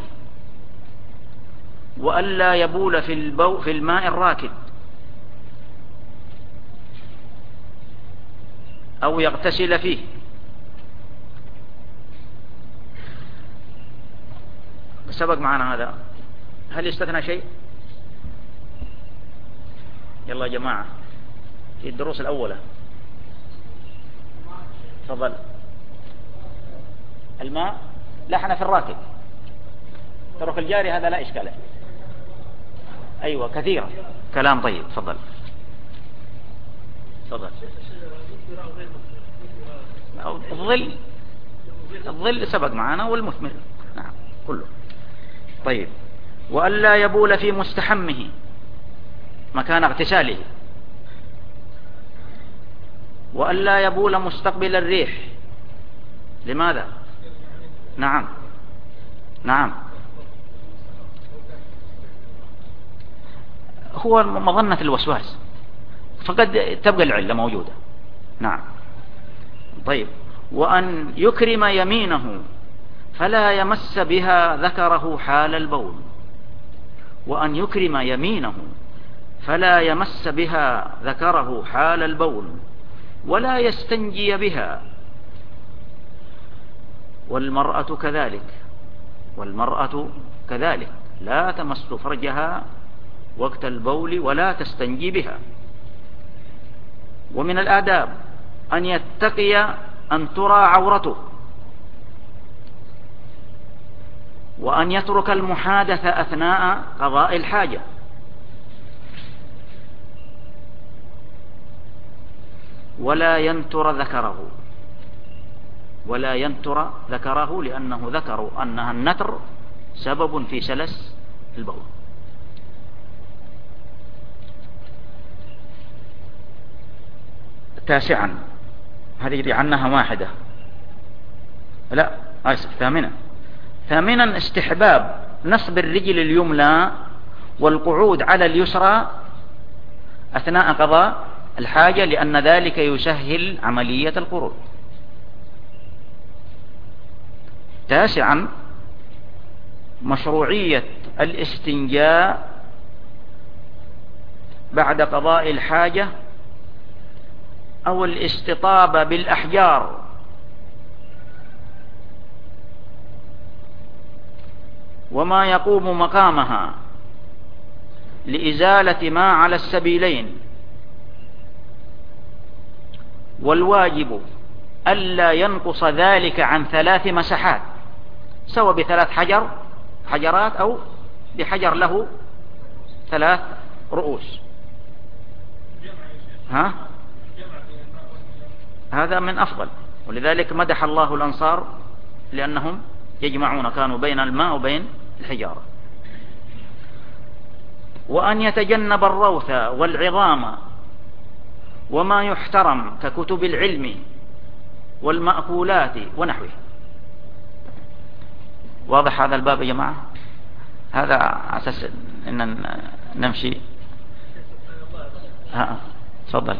Speaker 1: وألا يبول في الماء الراكد أو يغتسل فيه. سبق معنا هذا، هل يستثنى شيء؟ يلا يا جماعة في الدروس الأولى تفضل. الماء لا، احنا في الراكب، ترك الجاري هذا لا إشكال. أيوة كثيرا كلام طيب. تفضل. الظل سبق معنا والمثمر، نعم كله. طيب. وألا يبول في مستحمه مكان اغتساله، وألا يبول مستقبل الريح. لماذا؟ نعم هو مظنة الوسواس، فقد تبقى العلة موجودة. نعم. طيب. وأن يكرم يمينه فلا يمس بها ذكره حال البول، وأن يكرم يمينه فلا يمس بها ذكره حال البول ولا يستنجي بها. والمرأة كذلك لا تمس فرجها وقت البول ولا تستنجي بها. ومن الآداب أن يتقي أن ترى عورته، وأن يترك المحادثة أثناء قضاء الحاجة، ولا ينتر ذكره لأنه ذكروا أنها النتر سبب في سلس البول. تاسعا، هذه عنها واحدة، لا آسف، ثامنا استحباب نصب الرجل اليمنى والقعود على اليسرى أثناء قضاء الحاجة، لأن ذلك يسهل عملية الخروج. 9، مشروعية الاستنجاء بعد قضاء الحاجة أو الاستطابة بالأحجار وما يقوم مقامها لإزالة ما على السبيلين، والواجب ألا ينقص ذلك عن 3 مسحات، سواء ب3 حجرات أو بحجر له 3 رؤوس. هذا من أفضل، ولذلك مدح الله الأنصار لأنهم يجمعون، كانوا بين الماء وبين الحجارة. وأن يتجنب الروث والعظام وما يحترم ككتب العلم والمأكولات ونحوه. واضح هذا الباب يا جماعة؟ هذا أساس أن نمشي. تفضل.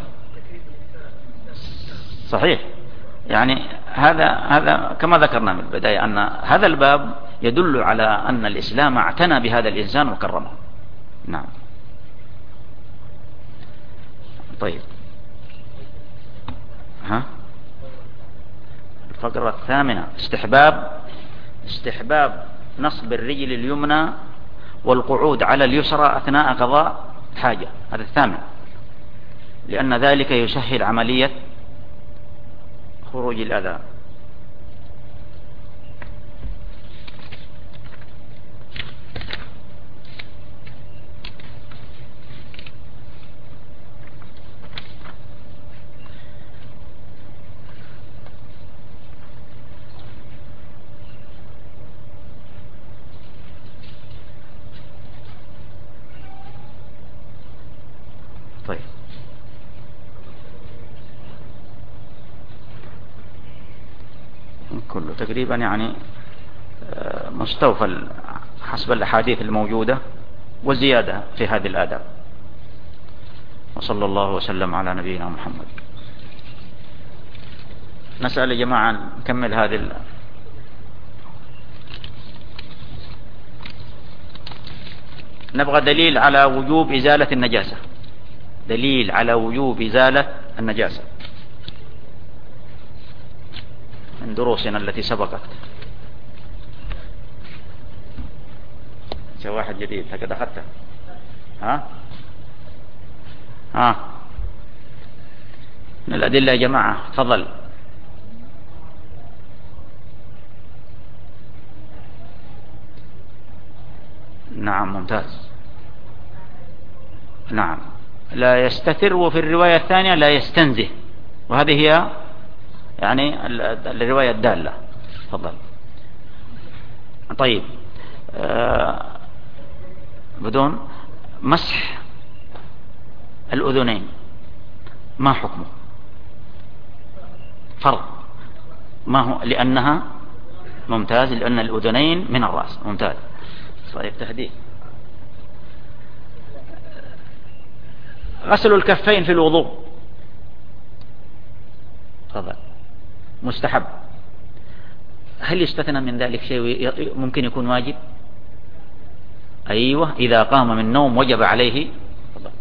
Speaker 1: صحيح، يعني هذا كما ذكرنا من البداية أن هذا الباب يدل على أن الإسلام اعتنى بهذا الإنسان وكرمه. نعم. طيب، الفقرة 8، استحباب نصب الرجل اليمنى والقعود على اليسرى أثناء قضاء حاجة. هذا 8، لأن ذلك يسهل عملية خروج الأذى. طيب، كله تقريبا يعني مستوفى حسب الأحاديث الموجودة وزيادة في هذه الآداب. وصلى الله وسلم على نبينا محمد. نسأل يا جماعة نكمل هذه نبغى دليل على وجوب إزالة النجاسة. دليل على وجوب إزالة النجاسة من دروسنا التي سبقت. شو واحد جديد هكذا أخذته؟ من الأدلة يا جماعة. تفضل. نعم، ممتاز. نعم، لا يستتر، وفي الرواية الثانية لا يستنزه، وهذه هي يعني الرواية الدالة. تفضل. طيب، بدون مسح الأذنين ما حكمه؟ فرض. ما هو؟ لأنها ممتاز، لأن الأذنين من الرأس. ممتاز. طيب، تهديد. غسل الكفين في الوضوء. تفضل. مستحب. هل يستثنى من ذلك شيء ممكن يكون واجب؟ أيوة، إذا قام من نوم وجب عليه. تفضل.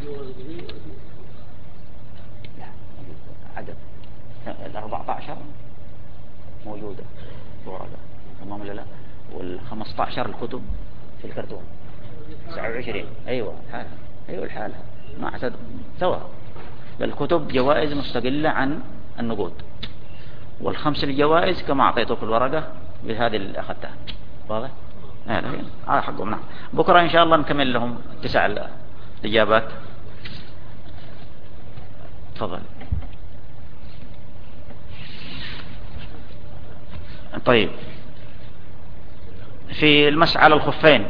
Speaker 1: عدد 14 موجودة ورقة، تمام ولا لا؟ وال15 الكتب في الكرتون. 29. أيوة حالها. أيوة الحالة ما اعتد سوا. الكتب جوائز مستقلة عن النقود، وال5 الجوائز كما أعطيتك الورقة بهذه اللي أخذتها. واضح؟ هذا حقهم. نعم. بكرة إن شاء الله نكمل لهم 9 الإجابات. تفضل. طيب، في المسح على الخفين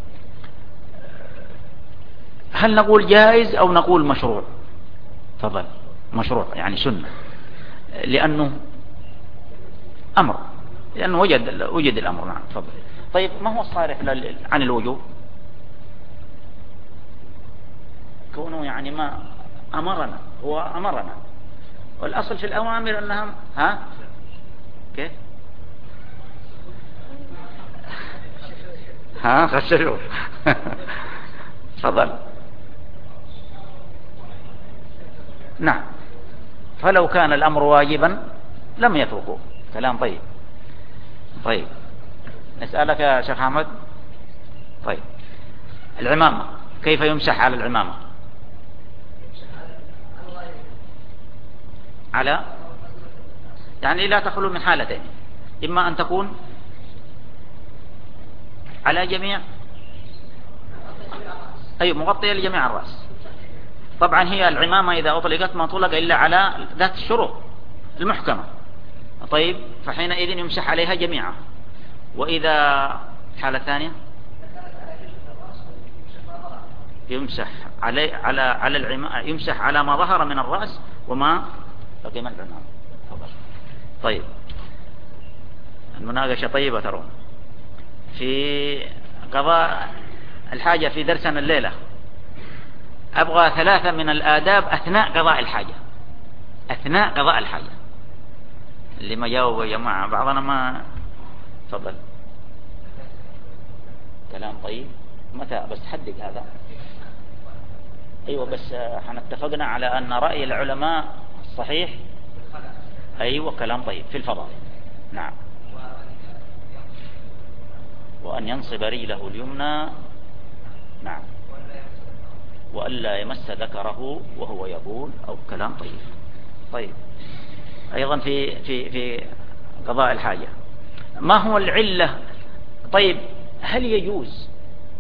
Speaker 1: هل نقول جائز أو نقول مشروع؟ تفضل. مشروع يعني سنة، لأنه أمر، لأنه وجد الأمر. نعم. تفضل. طيب، ما هو الصارف عن الوجوب؟ كونه يعني ما أمرنا، هو أمرنا، والأصل في الأوامر أنها كيف غسلوا تفضل. نعم، فلو كان الأمر واجبا لم يتركوه. كلام طيب. طيب نسألك يا شيخ أحمد. طيب العمامة كيف يمسح على العمامة؟ على يعني لا تخلو من حالتين، إما أن تكون على جميع مغطية لجميع الرأس. طبعا هي العمامة إذا أطلقت ما طلق إلا على ذات الشروط المحكمة. طيب فحينئذ يمسح عليها جميعا. وإذا الحالة الثانية يمسح على العمامة، يمسح على ما ظهر من الرأس وما بقي من العمامة. طيب المناقشة طيبة ترون. في قضاء الحاجة في درسنا الليلة أبغى 3 من الآداب أثناء قضاء الحاجة. أثناء قضاء الحاجة اللي ما جاوبوا يا جماعة بعضنا ما تفضل. كلام طيب. متى بس حدق هذا؟ أيوة بس احنا اتفقنا على أن رأي العلماء صحيح. أيوة كلام طيب. في الفضاء نعم. وأن ينصب رجله اليمنى. نعم. وألا يمس ذكره وهو يبول أو كلام طيب. طيب أيضا في قضاء الحاجة ما هو العلة؟ طيب هل يجوز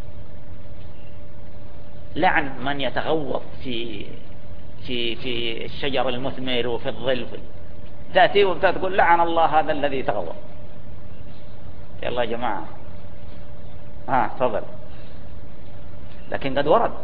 Speaker 1: لعن من يتغوط في الشجر المثمر وفي الظل؟ تأتي وتقول لعن الله هذا الذي تغوط. يلا يا جماعة تفضل. لكن قد ورد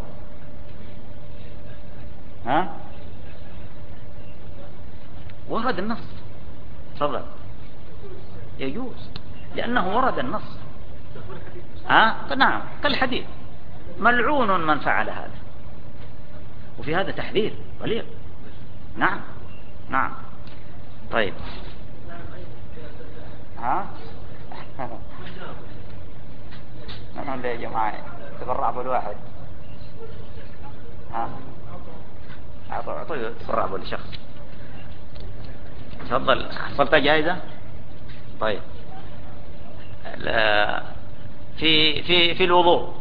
Speaker 1: ورد النص. تفضل. يجوز لأنه ورد النص. نعم كالحديث ملعون من فعل هذا، وفي هذا تحذير بليغ. نعم نعم. طيب نعم يا جماعة تفرع بالواحد. أعطيه تفرع بالشخص. تفضل. حصلت جائزة. طيب في الوضوء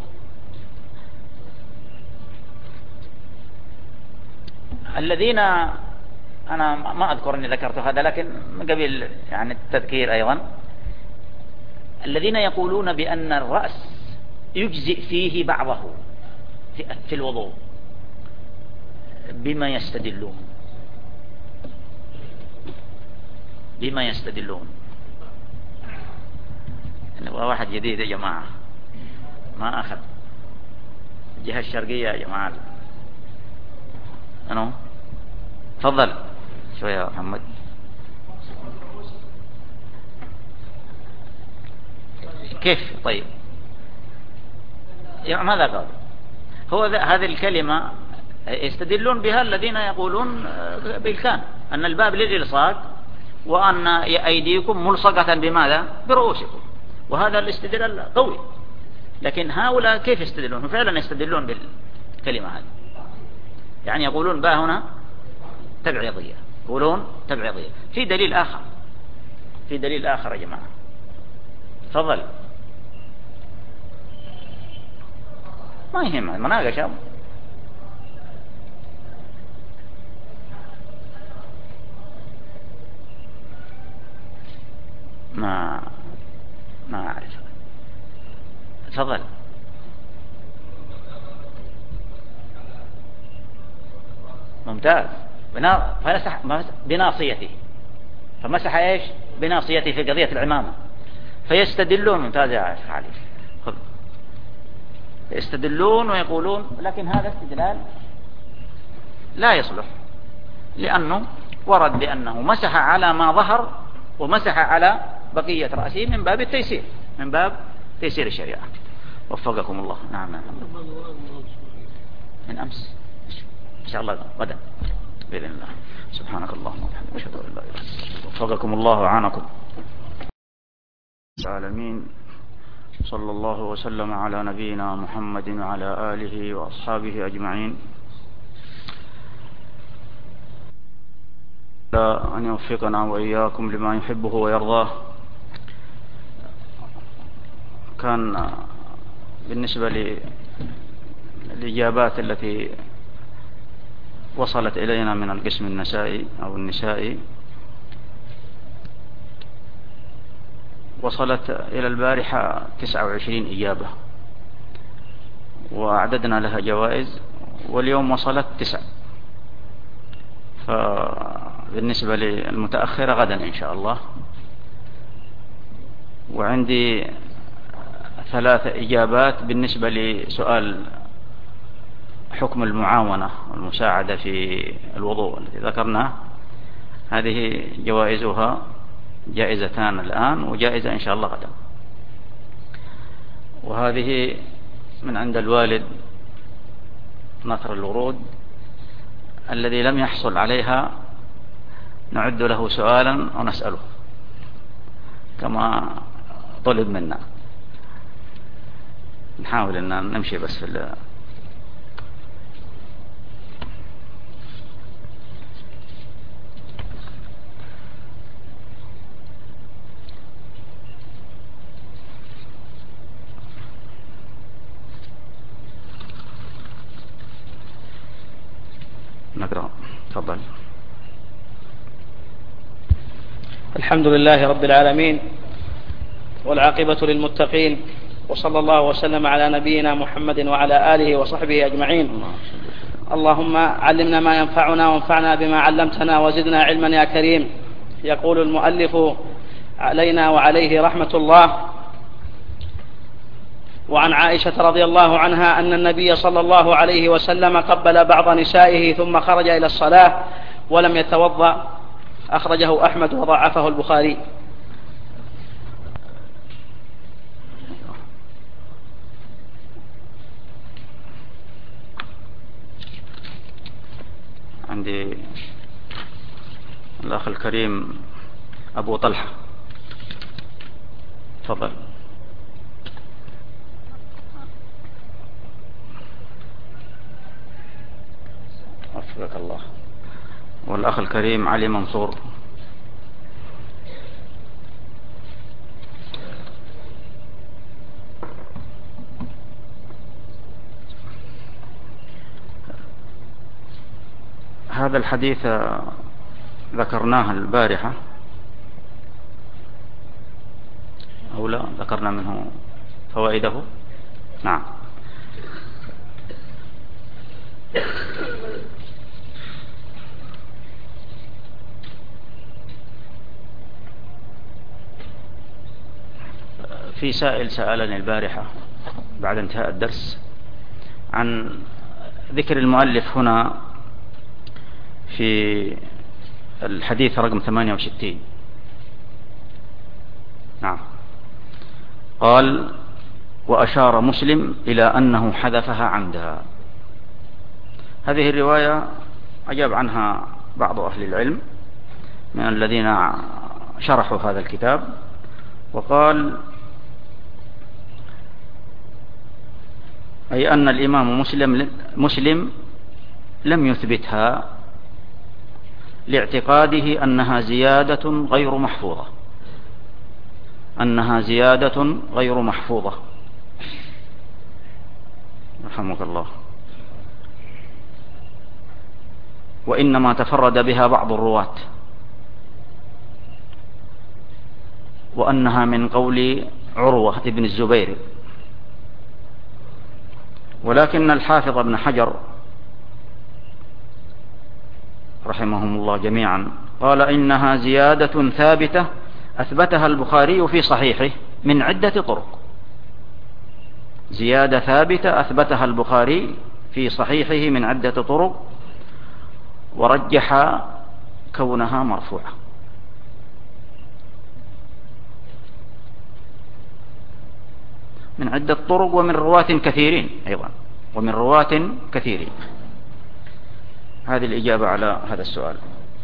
Speaker 1: الذين أنا ما أذكر أني ذكرت هذا، لكن من قبل يعني التذكير أيضا، الذين يقولون بأن الرأس يجزئ فيه بعضه في الوضوء بما يستدلون؟ نبغى واحد جديد يا جماعة، ما أخذ الجهة الشرقية يا جماعة. أنا تفضل شوية يا محمد. كيف؟ طيب ماذا قال؟ هو هذه الكلمة يستدلون بها الذين يقولون بالكان أن الباب للإلصاق وأن أيديكم ملصقة بماذا؟ برؤوسكم، وهذا الاستدلال قوي. لكن هؤلاء كيف يستدلون؟ فعلا يستدلون بالكلمة هذه، يعني يقولون با هنا تبعيضية، يقولون تبعيضية. في دليل آخر يا جماعة. تفضل. ما يهم المناقشة. ما أعرف. تفضل. ممتاز. بناصيته، فمسح ايش؟ بناصيته في قضية العمامة. فيستدلون. ممتاز يا شيخ علي. خذ. يستدلون ويقولون، لكن هذا استدلال لا يصلح، لأنه ورد بأنه مسح على ما ظهر ومسح على بقية رأسه من باب التيسير، من باب تيسير الشريعة. وفقكم الله. نعم من أمس إن شاء الله غدا بإذن الله. سبحانك اللهم وبحمدك أشهد أن لا إله إلا أنت وفقكم الله وعانكم. العالمين صلى الله وسلم على نبينا محمد وعلى آله وأصحابه أجمعين. أن يوفقنا وإياكم لما يحبه ويرضاه. كان بالنسبة للإجابات التي وصلت إلينا من القسم النسائي أو النسائي، وصلت إلى البارحة 29 إجابة، وأعددنا لها جوائز، واليوم وصلت 9. فبالنسبة للمتأخرة غدا إن شاء الله. وعندي 3 إجابات بالنسبة لسؤال حكم المعاونة والمساعدة في الوضوء التي ذكرناه. هذه جوائزها جائزتان الآن وجائزة إن شاء الله غدا. وهذه من عند الوالد نثر الورود الذي لم يحصل عليها، نعد له سؤالا ونسأله كما طلب منا. نحاول أن نمشي بس في نقرأ. تفضل.
Speaker 2: الحمد لله رب العالمين، والعاقبة للمتقين، وصلى الله وسلم على نبينا محمد وعلى آله وصحبه أجمعين. اللهم علمنا ما ينفعنا وانفعنا بما علمتنا وزدنا علما يا كريم. يقول المؤلف علينا وعليه رحمة الله: وعن عائشة رضي الله عنها أن النبي صلى الله عليه وسلم قبل بعض نسائه ثم خرج إلى الصلاة ولم يتوضأ. أخرجه أحمد وضعفه البخاري.
Speaker 1: عندي الأخ الكريم أبو طلحة، تفضل. وفقك الله. والأخ الكريم علي منصور. هذا الحديث ذكرناه البارحة أو لا؟ ذكرنا منه فوائده. نعم. في سائل سألني البارحة بعد انتهاء الدرس عن ذكر المؤلف هنا في الحديث رقم 68. نعم. قال: وأشار مسلم إلى أنه حذفها عمدا. هذه الرواية أجاب عنها بعض أهل العلم من الذين شرحوا هذا الكتاب، وقال أي أن الإمام مسلم لم يثبتها لاعتقاده أنها زيادة غير محفوظة، غير محفوظة. رحمك الله. وإنما تفرد بها بعض الرواة، وأنها من قول عروة ابن الزبير. ولكن الحافظ ابن حجر رحمهم الله جميعا قال: إنها زيادة ثابتة أثبتها البخاري في صحيحه من عدة طرق. زيادة ثابتة أثبتها البخاري في صحيحه من عدة طرق، ورجح كونها مرفوعة. من عدة طرق ومن رواة كثيرين أيضا، ومن رواة كثيرين. هذه الإجابة على هذا السؤال.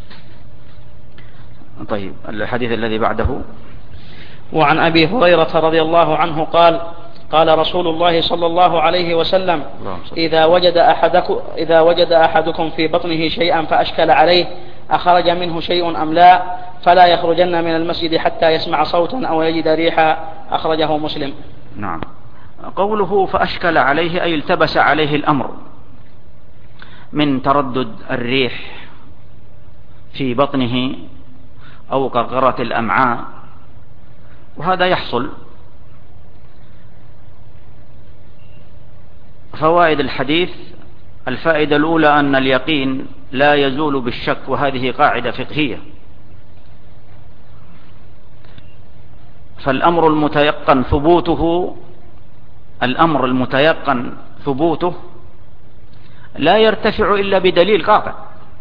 Speaker 1: طيب الحديث الذي بعده.
Speaker 2: وعن أبي هريرة رضي الله عنه قال قال رسول الله صلى الله عليه وسلم: إذا وجد أحدكم في بطنه شيئا فأشكل عليه أخرج منه شيء أم لا فلا يخرجن من المسجد حتى يسمع صوتا أو يجد ريحا. أخرجه مسلم.
Speaker 1: نعم. قوله فأشكل عليه أي التبس عليه الأمر من تردد الريح في بطنه أو قرقرة الأمعاء، وهذا يحصل. فوائد الحديث: الفائدة الأولى أن اليقين لا يزول بالشك، وهذه قاعدة فقهية. فالأمر المتيقن ثبوته لا يرتفع إلا بدليل قاطع.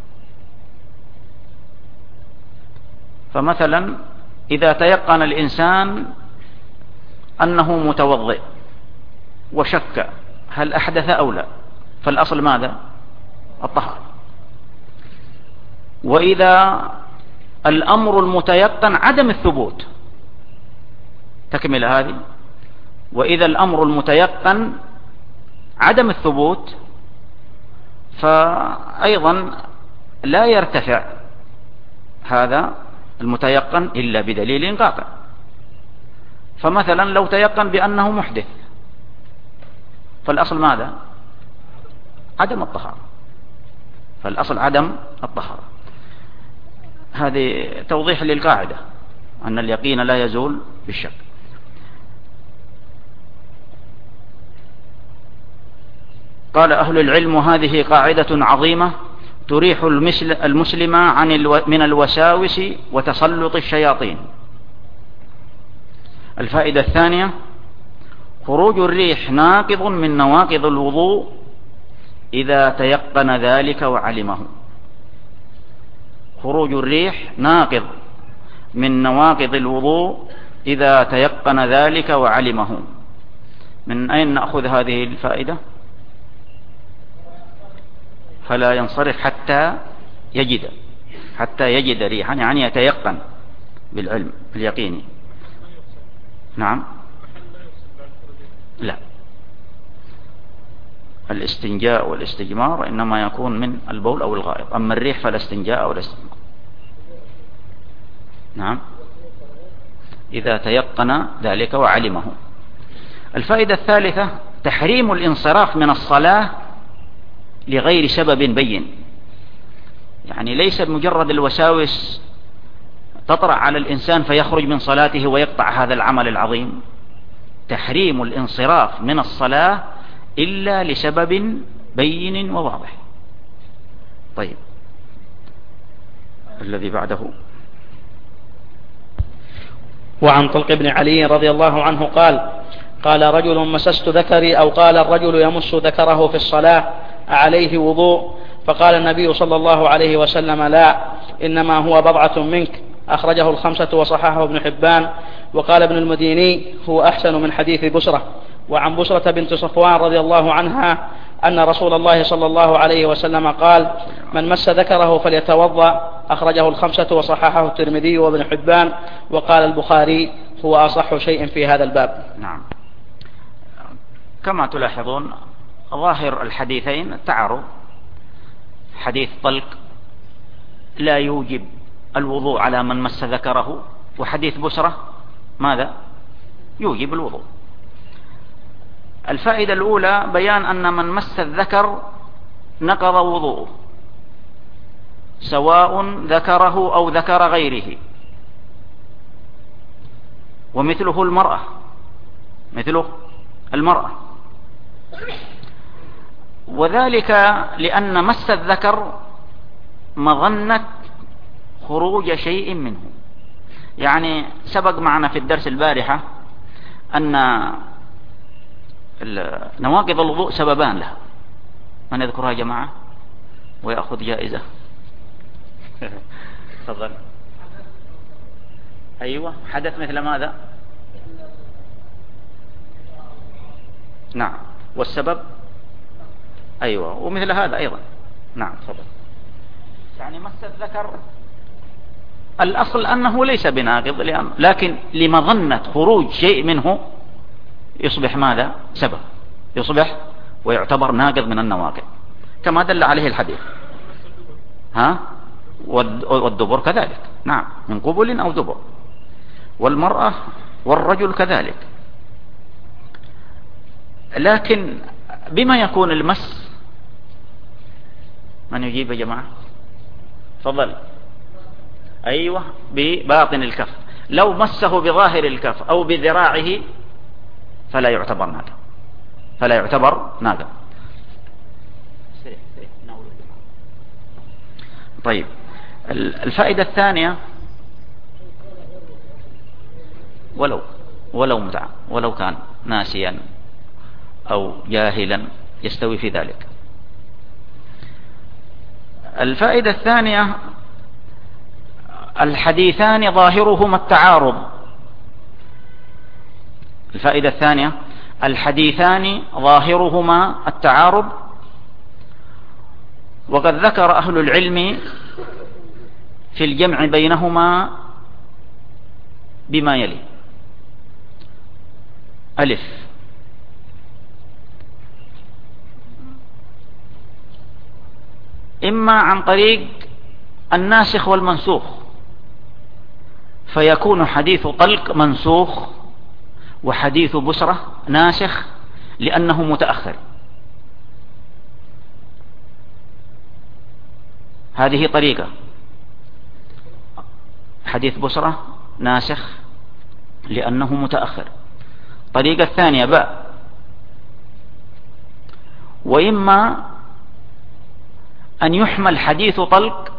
Speaker 1: فمثلا إذا تيقن الإنسان أنه متوضئ وشك هل أحدث أو لا، فالأصل ماذا؟ الطهارة. وإذا الأمر المتيقن عدم الثبوت، تكمل هذه، وإذا الأمر المتيقن عدم الثبوت فأيضا لا يرتفع هذا المتيقن إلا بدليل قاطع. فمثلا لو تيقن بأنه محدث فالأصل ماذا؟ عدم الطهارة. فالأصل عدم الطهارة. هذه توضيح للقاعدة أن اليقين لا يزول بالشك. قال أهل العلم: هذه قاعدة عظيمة تريح المسلم من الوساوس وتسلط الشياطين. الفائدة الثانية: خروج الريح ناقض من نواقض الوضوء إذا تيقن ذلك وعلمه. خروج الريح ناقض من نواقض الوضوء إذا تيقن ذلك وعلمه. من أين نأخذ هذه الفائدة؟ فلا ينصرف حتى يجد ريحا، يعني يتيقن بالعلم اليقيني. نعم. لا، الاستنجاء والاستجمار إنما يكون من البول أو الغائط، أما الريح فلا استنجاء ولا استجمار. نعم، إذا تيقن ذلك وعلمه. الفائدة الثالثة: تحريم الانصراف من الصلاة لغير سبب بين. يعني ليس مجرد الوساوس تطرأ على الإنسان فيخرج من صلاته ويقطع هذا العمل العظيم. تحريم الانصراف من الصلاة إلا لسبب بين وواضح. طيب الذي بعده.
Speaker 2: وعن طلق بن علي رضي الله عنه قال رجل: مسست ذكري، أو قال الرجل يمس ذكره في الصلاة، عليه وضوء؟ فقال النبي صلى الله عليه وسلم: لا، إنما هو بضعة منك. أخرجه الخمسة وصححه ابن حبان. وقال ابن المديني: هو أحسن من حديث بسرة. وعن بسرة بنت صفوان رضي الله عنها أن رسول الله صلى الله عليه وسلم قال: من مس ذكره فليتوضأ. أخرجه الخمسة وصححه الترمذي وابن حبان. وقال البخاري: هو أصح شيء في هذا الباب.
Speaker 1: نعم. كما تلاحظون ظاهر الحديثين التعارض. حديث طلق لا يوجب الوضوء على من مس ذكره، وحديث بسرة ماذا؟ يوجب الوضوء. الفائدة الأولى: بيان أن من مس الذكر نقض وضوءه، سواء ذكره أو ذكر غيره. ومثله المرأة، وذلك لأن مس الذكر مظنة خروج شيء منه. يعني سبق معنا في الدرس البارحة أن نواقض الوضوء سببان لها. من يذكرها يا جماعة ويأخذ جائزة؟ تفضل. أيوة، حدث مثل ماذا؟ نعم. والسبب؟ أيوة، ومثل هذا أيضا. نعم، تفضل. يعني مس الذكر الأصل أنه ليس بناقض، لكن لمظنة خروج شيء منه يصبح ماذا؟ سبب، يصبح ويعتبر ناقض من النواقض كما دل عليه الحديث. والدبر كذلك، نعم، من قبل أو دبر، والمرأة والرجل كذلك. لكن بما يكون المس؟ من يجيب يا جماعة؟ تفضل. أيوة، بباطن الكف. لو مسه بظاهر الكف أو بذراعه فلا يعتبر ناقض، فلا يعتبر ناقض. طيب، الفائدة الثانية، ولو كان ناسيا أو جاهلا يستوي في ذلك. الفائدة الثانية، الحديثان ظاهرهما التعارض. الفائدة الثانية، الحديثان ظاهرهما التعارض، وقد ذكر أهل العلم في الجمع بينهما بما يلي: ألف، إما عن طريق الناسخ والمنسوخ، فيكون حديث طلق منسوخ وحديث بسرة ناسخ لأنه متأخر. هذه طريقة، حديث بسرة ناسخ لأنه متأخر. طريقة الثانية باء، وإما أن يحمل حديث طلق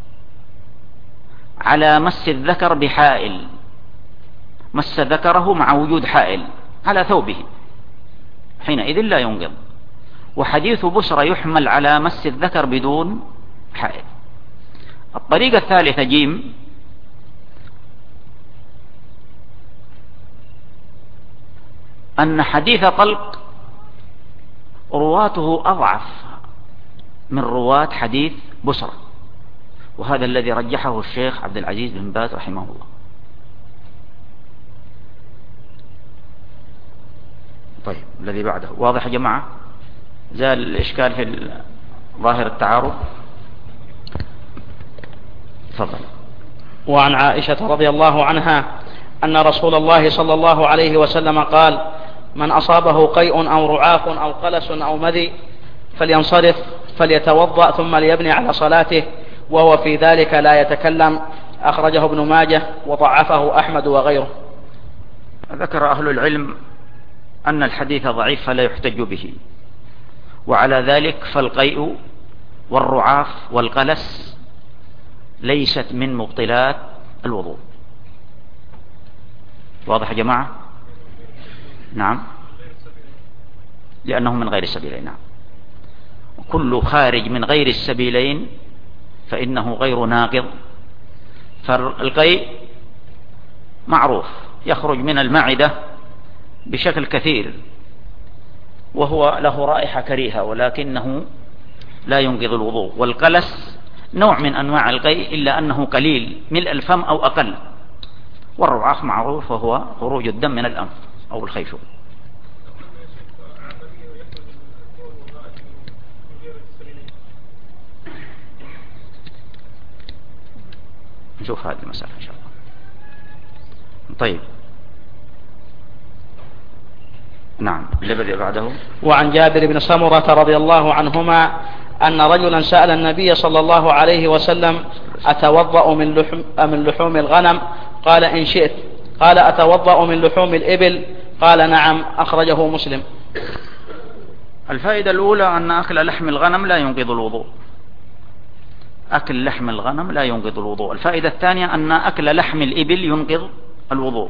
Speaker 1: على مس الذكر بحائل، مس ذكره مع وجود حائل على ثوبه، حينئذ لا ينقض. وحديث بسرة يحمل على مس الذكر بدون حائل. الطريقة الثالثة جيم، أن حديث طلق رواته أضعف من رواة حديث بسرة، وهذا الذي رجحه الشيخ عبد العزيز بن باز رحمه الله. طيب، الذي بعده واضح يا جماعة؟ زال الإشكال في ظاهر التعارض؟ تفضل.
Speaker 2: وعن عائشة رضي الله عنها أن رسول الله صلى الله عليه وسلم قال: من أصابه قيء أو رعاف أو قلس أو مذي فلينصرف فليتوضأ ثم ليبني على صلاته وهو في ذلك لا يتكلم. أخرجه ابن ماجه وضعفه أحمد وغيره.
Speaker 1: ذكر أهل العلم أن الحديث ضعيف فلا يحتج به، وعلى ذلك فالقيء والرعاف والقلس ليست من مبطلات الوضوء. واضح يا جماعة؟ نعم، لأنه من غير السبيلين. نعم، كل خارج من غير السبيلين فإنه غير ناقض. فالقيء معروف يخرج من المعدة بشكل كثير، وهو له رائحة كريهة ولكنه لا ينقض الوضوء. والقلس نوع من أنواع القيء إلا أنه قليل ملء الفم أو أقل. والرعاف معروف وهو خروج الدم من الأنف أو الخيشوم. نشوف هذه المسألة إن شاء الله. طيب، نعم، اللي بدأ بعده.
Speaker 2: وعن جابر بن سمرة رضي الله عنهما أن رجلا سأل النبي صلى الله عليه وسلم: أتوضأ من لحوم الغنم؟ قال: إن شئت. قال: أتوضأ من لحوم الإبل؟ قال: نعم. أخرجه مسلم.
Speaker 1: الفائدة الأولى أن أكل لحم الغنم لا ينقض الوضوء. أكل لحم الغنم لا ينقض الوضوء. الفائدة الثانية أن أكل لحم الإبل ينقض الوضوء.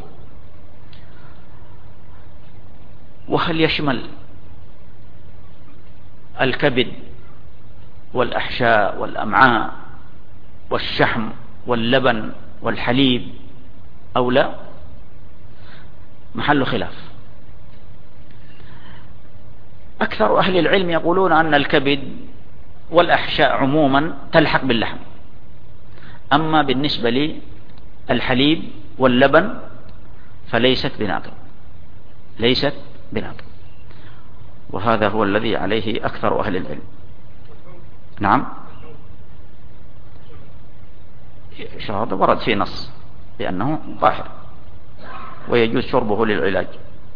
Speaker 1: وهل يشمل الكبد والأحشاء والأمعاء والشحم واللبن والحليب أو لا؟ محل خلاف. أكثر أهل العلم يقولون أن الكبد والأحشاء عموما تلحق باللحم أما بالنسبة للحليب واللبن فليست بناقض، ليست بناقض، وهذا هو الذي عليه أكثر أهل العلم. نعم، هذا ورد في نص بأنه طاهر ويجوز شربه للعلاج.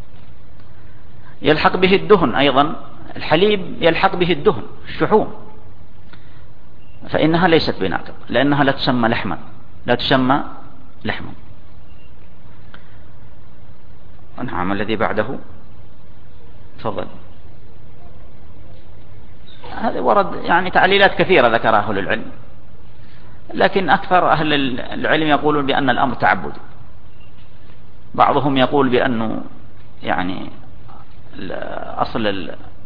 Speaker 1: يلحق به الدهن أيضا، الحليب يلحق به الدهن، الشحوم، فإنها ليست بناقض لأنها لا تسمى لحما، لا تسمى لحما. نعم. الذي بعده تفضل. هذا ورد يعني تعليلات كثيرة ذكرها أهل العلم، لكن أكثر أهل العلم يقولون بأن الأمر تعبد. بعضهم يقول بأنه يعني أصل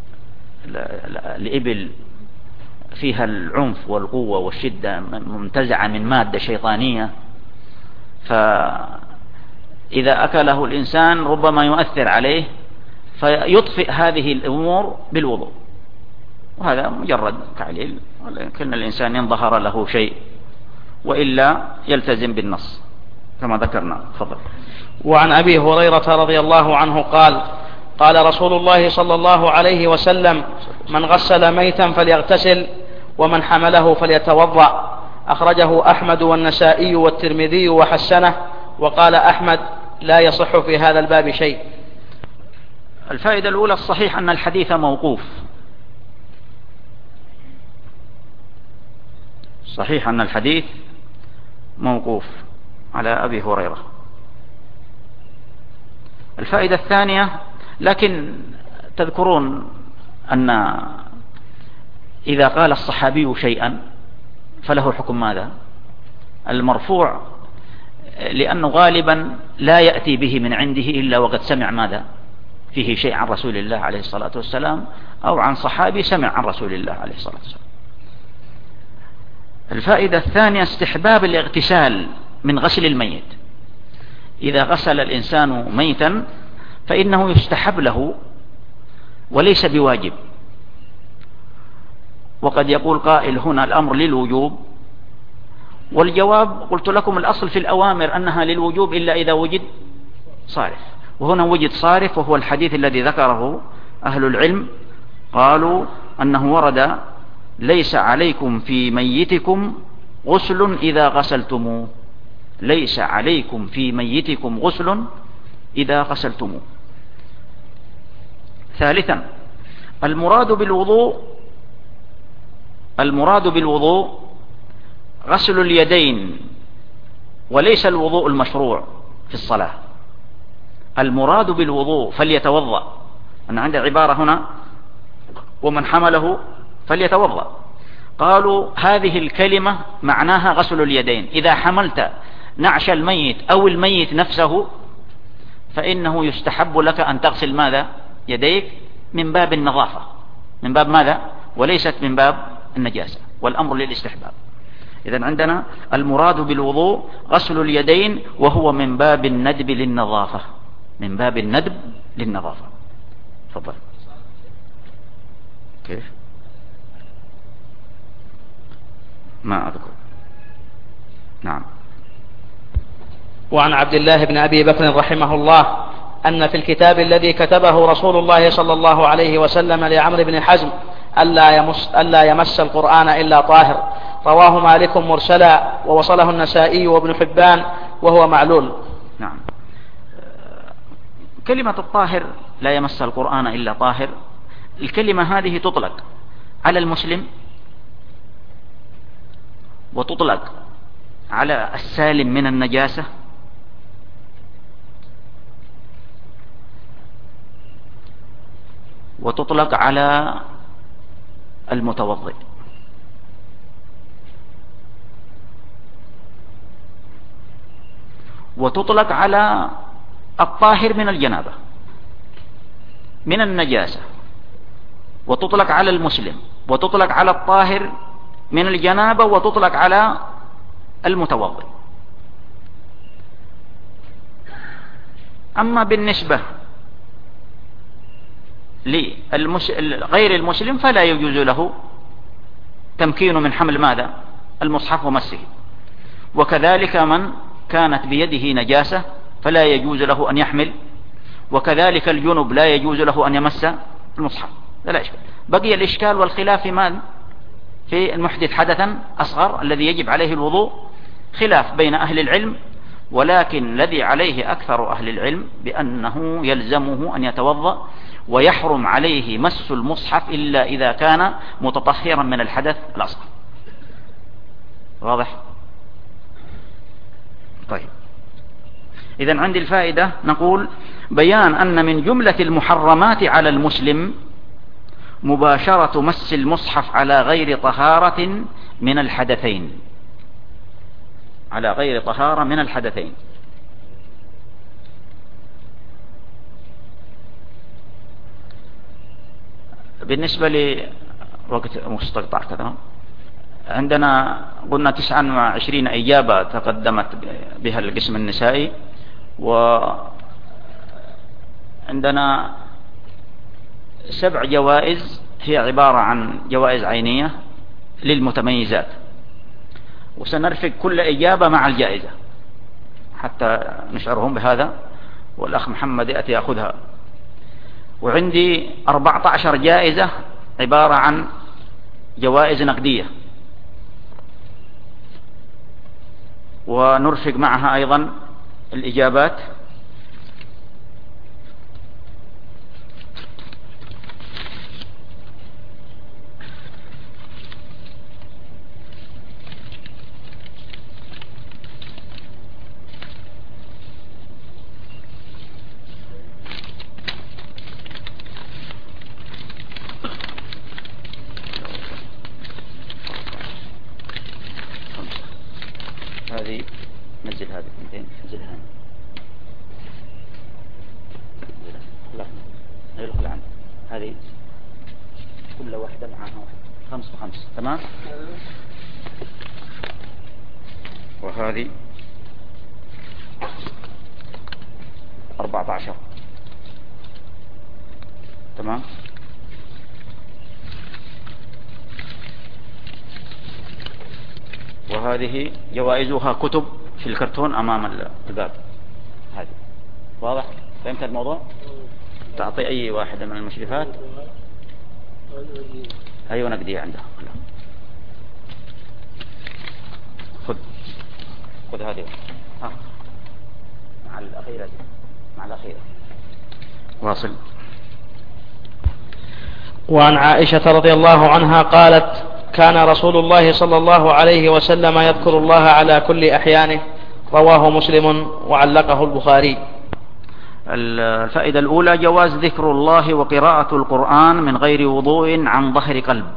Speaker 1: الإبل فيها العنف والقوة والشدة ممتزعة من مادة شيطانية، فإذا أكله الإنسان ربما يؤثر عليه فيطفئ هذه الأمور بالوضوء، وهذا مجرد تعليل، ولكن الإنسان إن ظهر له شيء وإلا يلتزم بالنص كما ذكرنا. تفضل.
Speaker 2: وعن أبي هريرة رضي الله عنه قال: قال رسول الله صلى الله عليه وسلم: من غسل ميتا فليغتسل، ومن حمله فليتوضأ. أخرجه أحمد والنسائي والترمذي وحسنه، وقال أحمد: لا يصح في هذا الباب شيء.
Speaker 1: الفائدة الأولى: الصحيح أن الحديث موقوف، صحيح أن الحديث موقوف على أبي هريرة. الفائدة الثانية: لكن تذكرون أن إذا قال الصحابي شيئا فله حكم ماذا؟ المرفوع، لأنه غالبا لا يأتي به من عنده إلا وقد سمع ماذا؟ فيه شيء عن رسول الله عليه الصلاة والسلام، أو عن صحابي سمع عن رسول الله عليه الصلاة والسلام. الفائدة الثانية: استحباب الاغتسال من غسل الميت. إذا غسل الإنسان ميتا فإنه يستحب له وليس بواجب. وقد يقول قائل: هنا الأمر للوجوب، والجواب قلت لكم الأصل في الأوامر أنها للوجوب إلا إذا وجد صارف، وهنا وجد صارف، وهو الحديث الذي ذكره أهل العلم، قالوا أنه ورد: ليس عليكم في ميتكم غسل إذا غسلتموه، ليس عليكم في ميتكم غسل إذا غسلتموه. ثالثا: المراد بالوضوء غسل اليدين، وليس الوضوء المشروع في الصلاة. المراد بالوضوء فليتوضأ، أنا عندي عبارة هنا: ومن حمله فليتوضأ. قالوا هذه الكلمة معناها غسل اليدين. إذا حملت نعش الميت أو الميت نفسه فإنه يستحب لك أن تغسل ماذا؟ يديك، من باب النظافة، من باب ماذا؟ وليست من باب النجاسة، والأمر للاستحباب. إذن عندنا المراد بالوضوء غسل اليدين، وهو من باب الندب للنظافة، من باب الندب للنظافة. تفضل. كيف؟ ما أذكر. نعم.
Speaker 2: وعن عبد الله بن أبي بكر رحمه الله أن في الكتاب الذي كتبه رسول الله صلى الله عليه وسلم لعمرو بن حزم ألا يمس القرآن إلا طاهر. رواه مالك مرسلا، ووصله النسائي وابن حبان، وهو معلول.
Speaker 1: نعم. كلمة الطاهر، لا يمس القرآن إلا طاهر، الكلمة هذه تطلق على المسلم، وتطلق على السالم من النجاسة، وتطلق على المتوضئ. وتطلق على الطاهر من الجنابة من النجاسة، وتطلق على المسلم، وتطلق على الطاهر من الجنابة، وتطلق على المتوضئ. أما بالنسبة لغير المسلم فلا يجوز له تمكين من حمل ماذا؟ المصحف ومسه. وكذلك من كانت بيده نجاسة فلا يجوز له أن يحمل، وكذلك الجنب لا يجوز له أن يمس المصحف. لا إشكال. بقي الإشكال والخلاف في المحدث حدثا أصغر الذي يجب عليه الوضوء، خلاف بين أهل العلم، ولكن الذي عليه أكثر أهل العلم بأنه يلزمه أن يتوضأ، ويحرم عليه مس المصحف إلا إذا كان متطهرا من الحدث الأصغر. واضح؟ طيب، إذن عندي الفائدة نقول: بيان أن من جملة المحرمات على المسلم مباشرة مس المصحف على غير طهارة من الحدثين، على غير طهارة من الحدثين. بالنسبة لوقت مستقطع كذا، عندنا قلنا 29 إجابة تقدمت بها القسم النسائي، وعندنا 7 جوائز هي عبارة عن جوائز عينية للمتميزات، وسنرفق كل إجابة مع الجائزة حتى نشعرهم بهذا، والأخ محمد يأتي يأخذها. وعندي 14 جائزة عبارة عن جوائز نقدية، ونرفق معها أيضا الإجابات. هذه نزل، هذه 200 نزلها هنا. لا غير عندي، هذه كل واحدة معها واحد، 5 و5. تمام. وهذه 14. تمام. وهذه جوائزها كتب في الكرتون أمام الباب. هذه واضح؟ فهمت الموضوع؟ تعطي أي واحدة من المشرفات. أيوة نقدية عندها. خذ هذه مع الأخيرة دي. مع الأخيرة. واصل.
Speaker 2: وعن عائشة رضي الله عنها قالت: كان رسول الله صلى الله عليه وسلم يذكر الله على كل أحيانه. رواه مسلم وعلقه البخاري.
Speaker 1: الفائدة الأولى: جواز ذكر الله وقراءة القرآن من غير وضوء عن ظهر قلب.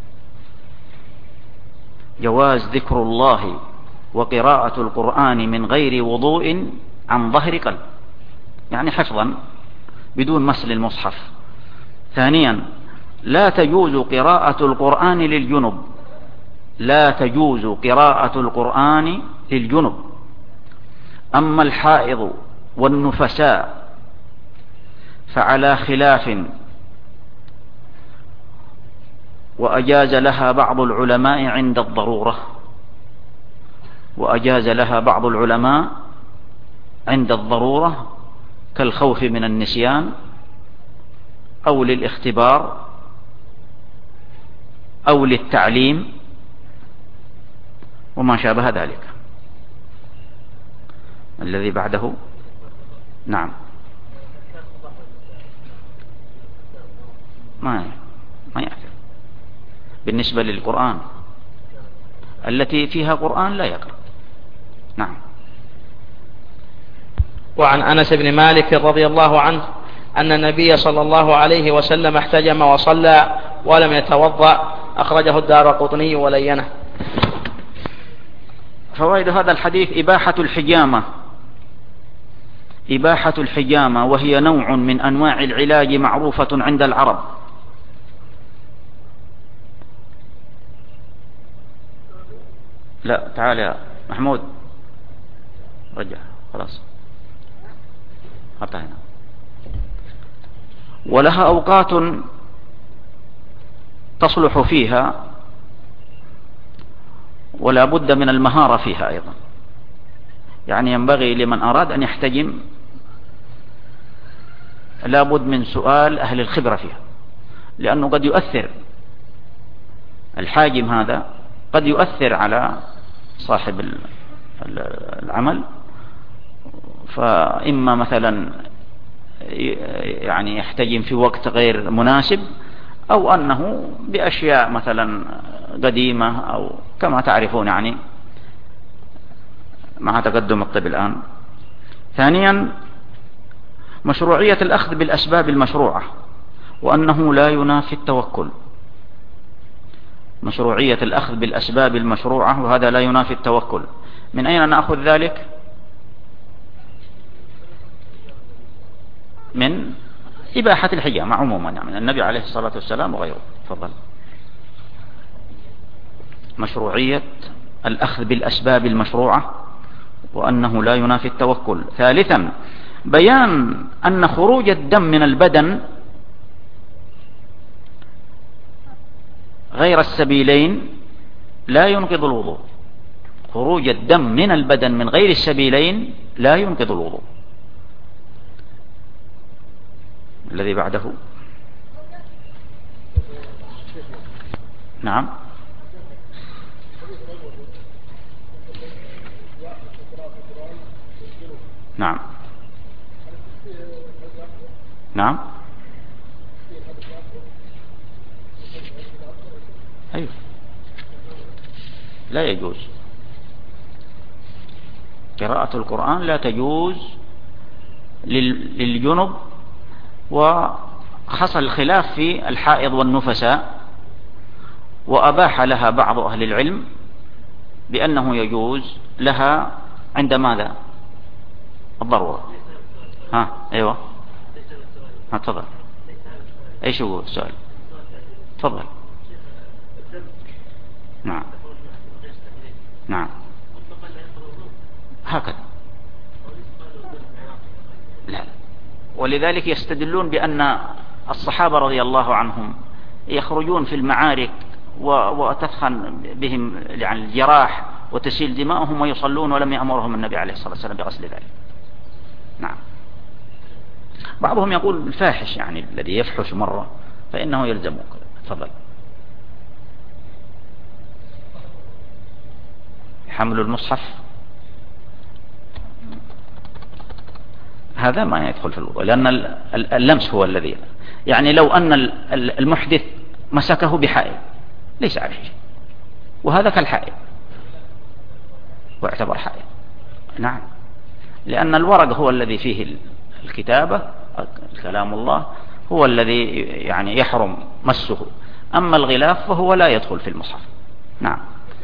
Speaker 1: جواز ذكر الله وقراءة القرآن من غير وضوء عن ظهر قلب، يعني حفظا بدون مس المصحف. ثانيا: لا تجوز قراءة القرآن للجنب. لا تجوز قراءة القرآن للجنب. أما الحائض والنفساء فعلى خلاف، وأجاز لها بعض العلماء عند الضرورة. وأجاز لها بعض العلماء عند الضرورة كالخوف من النسيان أو للاختبار أو للتعليم وما شابه ذلك. الذي بعده. نعم. ما يأثر بالنسبة للقرآن التي فيها قرآن لا يقرأ. نعم.
Speaker 2: وعن أنس بن مالك رضي الله عنه أن النبي صلى الله عليه وسلم احتجم وصلى ولم يتوضأ. أخرجه الدارقطني ولينه.
Speaker 1: فوائد هذا الحديث: إباحة الحجامة. إباحة الحجامة، وهي نوع من أنواع العلاج معروفة عند العرب. لا تعال يا محمود، رجع خلاص، حطها هنا. ولها أوقات تصلح فيها، ولا بد من المهارة فيها أيضا. يعني ينبغي لمن أراد أن يحتجم لابد من سؤال أهل الخبرة فيها، لأنه قد يؤثر الحاجم هذا، قد يؤثر على صاحب العمل، فإما مثلا يعني يحتجم في وقت غير مناسب، أو أنه بأشياء مثلا قديمة، أو كما تعرفون يعني مع تقدم الطب الآن. ثانيا مشروعية الأخذ بالأسباب المشروعة، وأنه لا ينافي التوكل. مشروعية الأخذ بالأسباب المشروعة، وهذا لا ينافي التوكل. من أين نأخذ ذلك؟ من إباحة الحجامة عموما، يعني من النبي عليه الصلاة والسلام وغيره. تفضل. مشروعية الأخذ بالأسباب المشروعة، وأنه لا ينافي التوكل. ثالثا بيان أن خروج الدم من البدن غير السبيلين لا ينقض الوضوء. خروج الدم من البدن من غير السبيلين لا ينقض الوضوء. الذي بعده. نعم. نعم. نعم. أيوه. لا يجوز قراءة القرآن، لا تجوز للجنب، وحصل الخلاف في الحائض والنفساء، وأباح لها بعض أهل العلم بأنه يجوز لها عند ماذا؟ الضرورة. أيوة. تفضل. ايش هو السؤال؟ تفضل. نعم. نعم. هكذا. لا، ولذلك يستدلون بأن الصحابة رضي الله عنهم يخرجون في المعارك وتثخن بهم يعني الجراح وتسيل دماؤهم ويصلون، ولم يأمرهم النبي عليه الصلاة والسلام بغسل ذلك. نعم. بعضهم يقول الفاحش يعني الذي يفحش مرة فإنه يلزمه. تفضل. حمل المصحف هذا ما يدخل في الوضوء، لأن اللمس هو الذي يعني لو أن المحدث مسكه بحائل ليس عليه شيء، وهذا كالحائل واعتبر حائل. نعم، لأن الورق هو الذي فيه الكتابة، كلام الله هو الذي يعني يحرم مسه، أما الغلاف فهو لا يدخل في المصحف. نعم.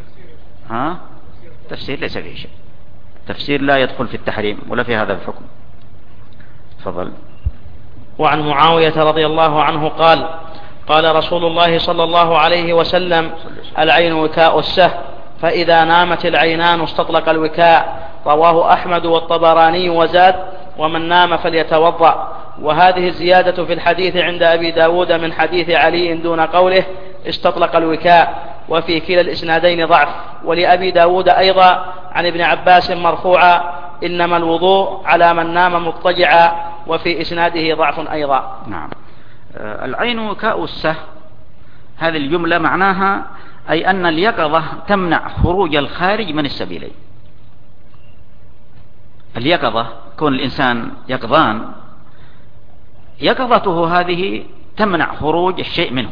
Speaker 1: تفسير ليس فيه شيء، تفسير لا يدخل في التحريم ولا في هذا الحكم. تفضل.
Speaker 2: وعن معاوية رضي الله عنه قال: قال رسول الله صلى الله عليه وسلم: العين وكاء السه، فإذا نامت العينان استطلق الوكاء. رواه أحمد والطبراني وزاد: ومن نام فليتوضأ. وهذه الزيادة في الحديث عند أبي داود من حديث علي دون قوله استطلق الوكاء، وفي كلا الإسنادين ضعف. ولأبي داود أيضا عن ابن عباس مرفوعا: إنما الوضوء على من نام مضطجعا، وفي إسناده ضعف أيضا.
Speaker 1: نعم. العين وكاء السه، هذه الجملة معناها أي أن اليقظة تمنع خروج الخارج من السبيلين. اليقظة، كون الإنسان يقظان، يقظته هذه تمنع خروج الشيء منه.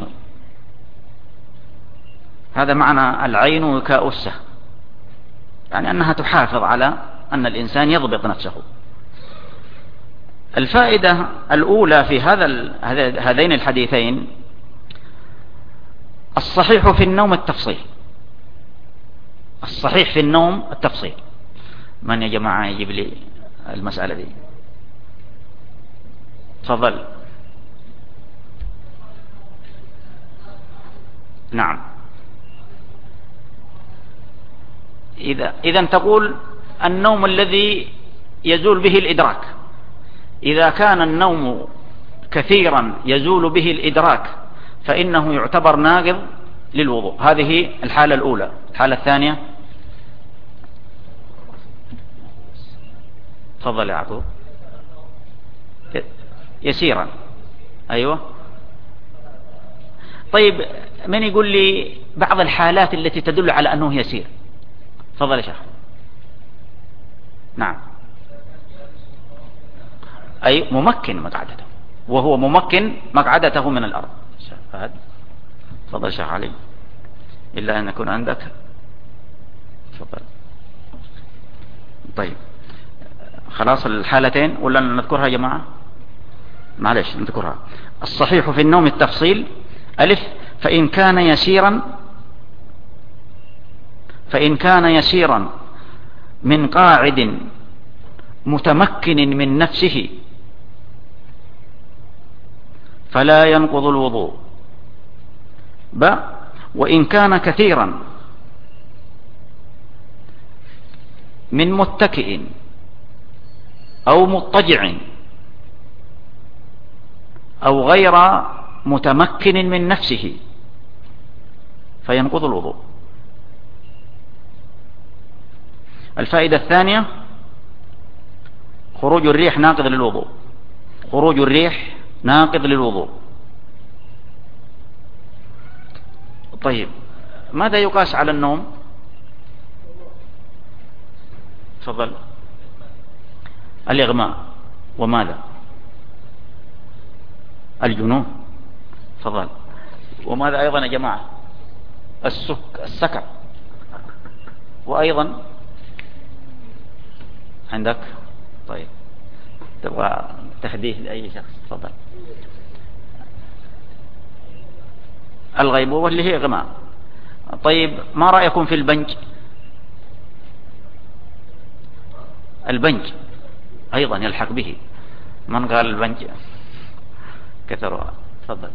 Speaker 1: هذا معنى العين وكاء السه، يعني أنها تحافظ على أن الإنسان يضبط نفسه. الفائدة الأولى في هذين الحديثين: الصحيح في النوم التفصيل. الصحيح في النوم التفصيل. من يا جماعة يجيب لي المسألة دي؟ تفضل. نعم. إذا تقول النوم الذي يزول به الإدراك. إذا كان النوم كثيرا يزول به الإدراك فإنه يعتبر ناقض للوضوء. هذه الحالة الأولى. الحالة الثانية: تفضل يا يعقوب. يسيرا. أيوة. طيب من يقول لي بعض الحالات التي تدل على أنه يسير؟ تفضل يا شيخ. نعم. أي ممكن مقعدته، وهو ممكن مقعدته من الأرض. تفضل شيخ علي، إلا أن يكون عندك. تفضل. طيب خلاص الحالتين ولا نذكرها يا جماعة؟ معلش نذكرها. الصحيح في النوم التفصيل. ألف، فإن كان يسيرا من قاعد متمكن من نفسه فلا ينقض الوضوء. وإن كان كثيرا من متكئ أو مضطجع أو غير متمكن من نفسه فينقض الوضوء. الفائدة الثانية خروج الريح ناقض للوضوء. خروج الريح ناقض للوضوء. طيب ماذا يقاس على النوم؟ تفضل. الإغماء. وماذا؟ الجنون. تفضل. وماذا أيضا يا جماعة؟ السكر. وأيضا عندك. طيب تبغى تحديث لأي شخص؟ تفضل. الغيبوبة اللي هي إغماء. طيب ما رأيكم في البنج؟ البنج أيضا يلحق به. من قال البنج كثروا. تفضل.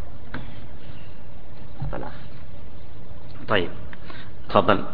Speaker 1: طيب تفضل.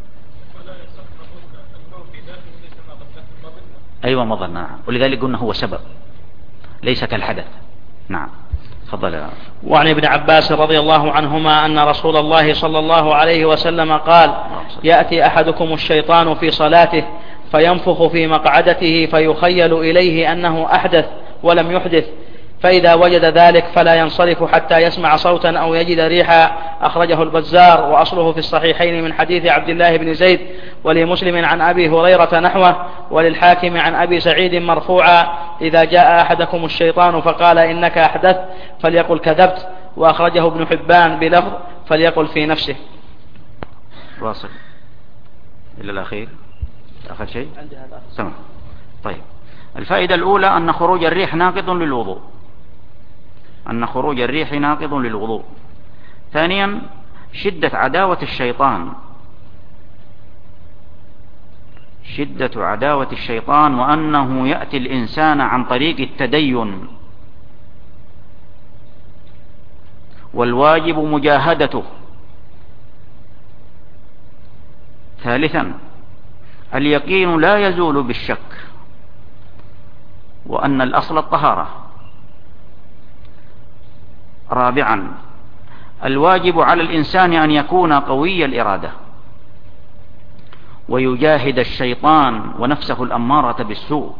Speaker 1: أيوة مظن. نعم. ولذلك قلنا هو سبب ليس كالحدث. نعم. تفضل.
Speaker 2: وعن ابن عباس رضي الله عنهما أن رسول الله صلى الله عليه وسلم قال: يأتي أحدكم الشيطان في صلاته فينفخ في مقعدته فيخيل إليه أنه أحدث ولم يحدث، فإذا وجد ذلك فلا ينصرف حتى يسمع صوتا أو يجد ريحا. أخرجه البزار وأصله في الصحيحين من حديث عبد الله بن زيد، ولمسلم عن أبي هريرة نحوه، وللحاكم عن أبي سعيد مرفوعا: إذا جاء أحدكم الشيطان فقال إنك أحدث فليقل كذبت. وأخرجه ابن حبان بلفظ فليقل في نفسه.
Speaker 1: واصل إلى الأخير. آخر شيء سمع. طيب الفائدة الأولى أن خروج الريح ناقض للوضوء. أن خروج الريح ناقض للوضوء. ثانيا شدة عداوة الشيطان. شدة عداوة الشيطان، وأنه يأتي الإنسان عن طريق التدين، والواجب مجاهدته. ثالثا اليقين لا يزول بالشك، وأن الأصل الطهارة. رابعا الواجب على الإنسان أن يكون قوي الإرادة ويجاهد الشيطان ونفسه الأمارة بالسوء.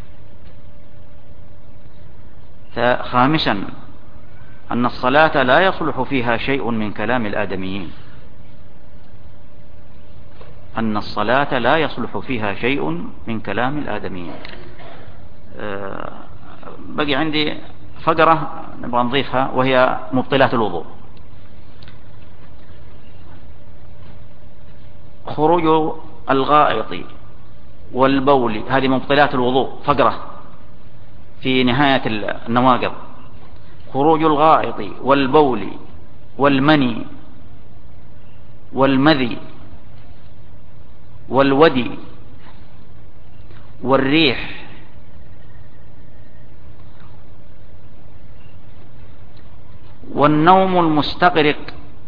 Speaker 1: خامسا أن الصلاة لا يصلح فيها شيء من كلام الآدميين. أن الصلاة لا يصلح فيها شيء من كلام الآدميين. بقي عندي فقرة نبغى نضيفها وهي مبطلات الوضوء. خروج الغائط والبول، هذه مبطلات الوضوء، فقرة في نهاية النواقض. خروج الغائط والبول والمني والمذي والودي والريح والنوم المستغرق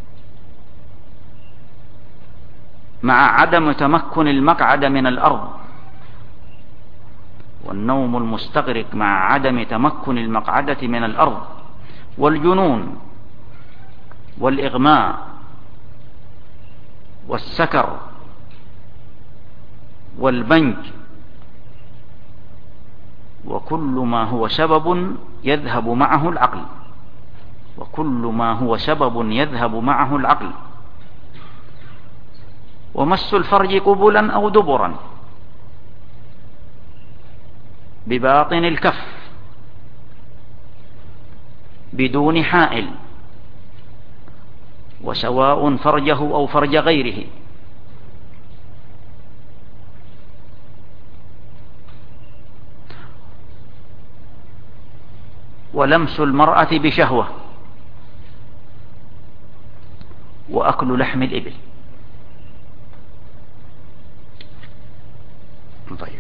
Speaker 1: مع عدم تمكن المقعد من الأرض. والنوم المستغرق مع عدم تمكن المقعدة من الأرض، والجنون والإغماء والسكر والبنج وكل ما هو سبب يذهب معه العقل، وكل ما هو سبب يذهب معه العقل. ومس الفرج قبلا أو دبرا بباطن الكف بدون حائل، وسواء فرجه أو فرج غيره. ولمس المرأة بشهوة، وأكل لحم الإبل. طيب،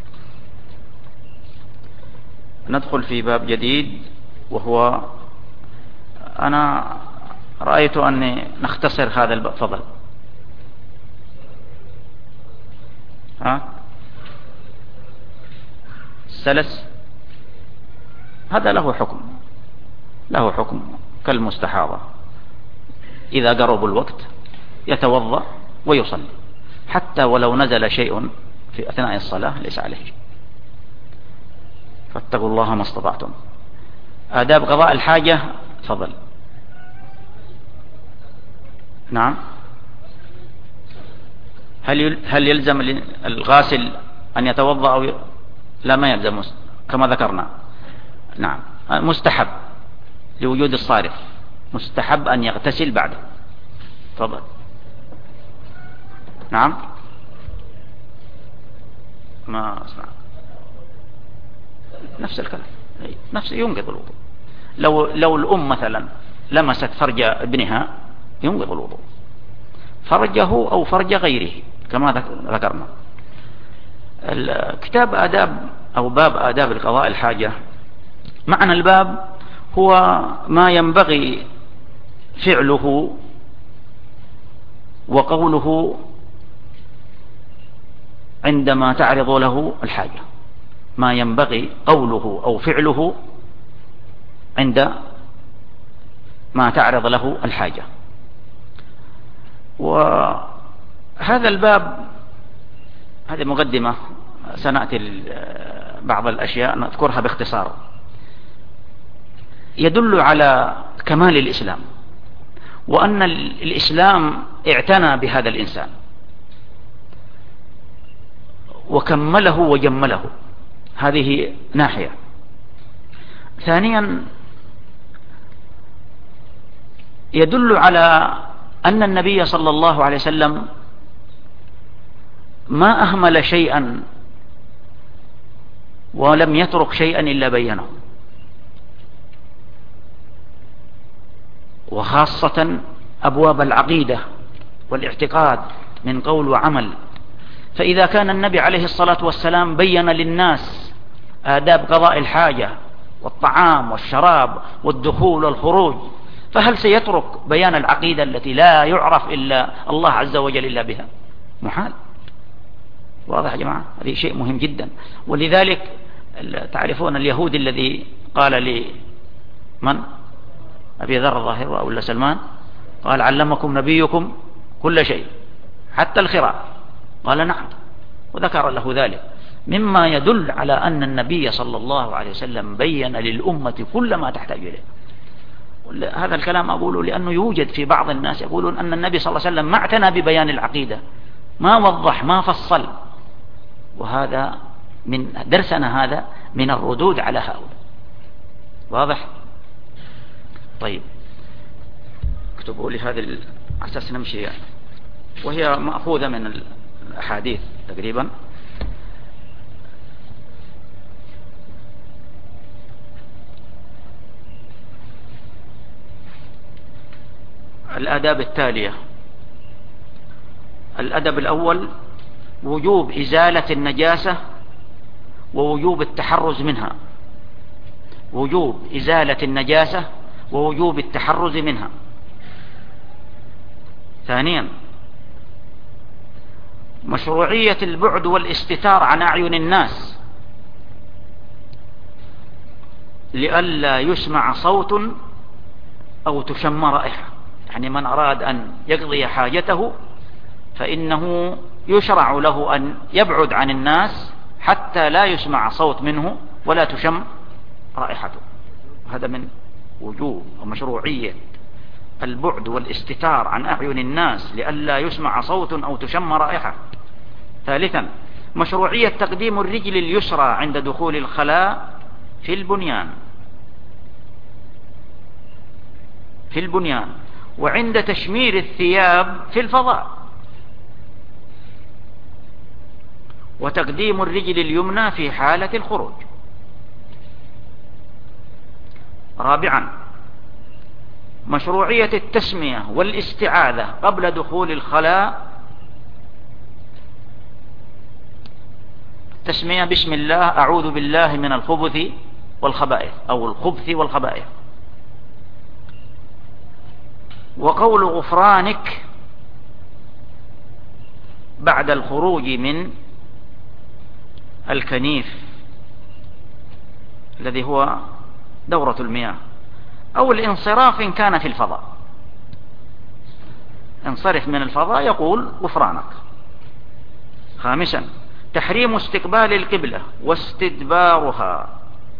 Speaker 1: ندخل في باب جديد، وهو أنا رأيت أني نختصر هذا الباب. فضل. السلس هذا له حكم كالمستحاضة، إذا قرب الوقت يتوضأ ويصلي، حتى ولو نزل شيء في أثناء الصلاة ليس عليه شيء. فاتقوا الله ما استطعتم. آداب قضاء الحاجة. فضل. نعم. هل يلزم الغاسل أن يتوضأ أو لا؟ ما يلزم كما ذكرنا. نعم، مستحب لوجود الصارف، مستحب أن يغتسل بعده. تفضل. نعم، ما أسمع. نفس الكلام، نفس ينقض الوضوء. لو الأم مثلا لمست فرج ابنها ينقض الوضوء، فرجه أو فرج غيره كما ذكرنا. كتاب آداب أو باب آداب القضاء الحاجة، معنى الباب هو ما ينبغي فعله وقوله عندما تعرض له الحاجة، ما ينبغي قوله أو فعله عند ما تعرض له الحاجة. وهذا الباب، هذه مقدمة، سنأتي بعض الأشياء نذكرها باختصار، يدل على كمال الإسلام، وأن الإسلام اعتنى بهذا الإنسان وكمله وجمله. هذه ناحية. ثانيا، يدل على أن النبي صلى الله عليه وسلم ما أهمل شيئا ولم يترك شيئا إلا بينه، وخاصة أبواب العقيدة والاعتقاد من قول وعمل. فإذا كان النبي عليه الصلاة والسلام بين للناس آداب قضاء الحاجة والطعام والشراب والدخول والخروج، فهل سيترك بيان العقيدة التي لا يعرف إلا الله عز وجل إلا بها؟ محال. واضح يا جماعة؟ هذه شيء مهم جدا. ولذلك تعرفون اليهود الذي قال لي من أبي ذر الظاهر ولا سلمان، قال علمكم نبيكم كل شيء حتى الخراء؟ قال نعم، وذكر له ذلك، مما يدل على أن النبي صلى الله عليه وسلم بين للأمة كل ما تحتاج إليه. هذا الكلام أقوله لأنه يوجد في بعض الناس يقولون أن النبي صلى الله عليه وسلم ما اعتنى ببيان العقيدة، ما وضح، ما فصل، وهذا من درسنا هذا من الردود على هؤلاء. واضح؟ طيب، اكتبوا لي هذه أساس نمشي يعني. وهي مأخوذة من الأحاديث تقريبا. الآداب التالية: الأدب الأول وجوب إزالة النجاسة ووجوب التحرز منها، وجوب إزالة النجاسة ووجوب التحرز منها. ثانيا، مشروعية البعد والاستتار عن أعين الناس لئلا يسمع صوت أو تشم رائحة. يعني من أراد أن يقضي حاجته فإنه يشرع له أن يبعد عن الناس حتى لا يسمع صوت منه ولا تشم رائحته. هذا من وجوب ومشروعية البعد والاستتار عن أعين الناس لئلا يسمع صوت أو تشم رائحة. ثالثا مشروعية تقديم الرجل اليسرى عند دخول الخلاء في البنيان وعند تشمير الثياب في الفضاء، وتقديم الرجل اليمنى في حالة الخروج. رابعا مشروعية التسمية والاستعاذة قبل دخول الخلاء، التسمية بسم الله أعوذ بالله من الخبث والخبائث أو الخبث والخبائث، وقول غفرانك بعد الخروج من الكنيف الذي هو دورة المياه، أو الانصراف إن كان في الفضاء، انصرف من الفضاء يقول غفرانك. خامسا تحريم استقبال القبلة واستدبارها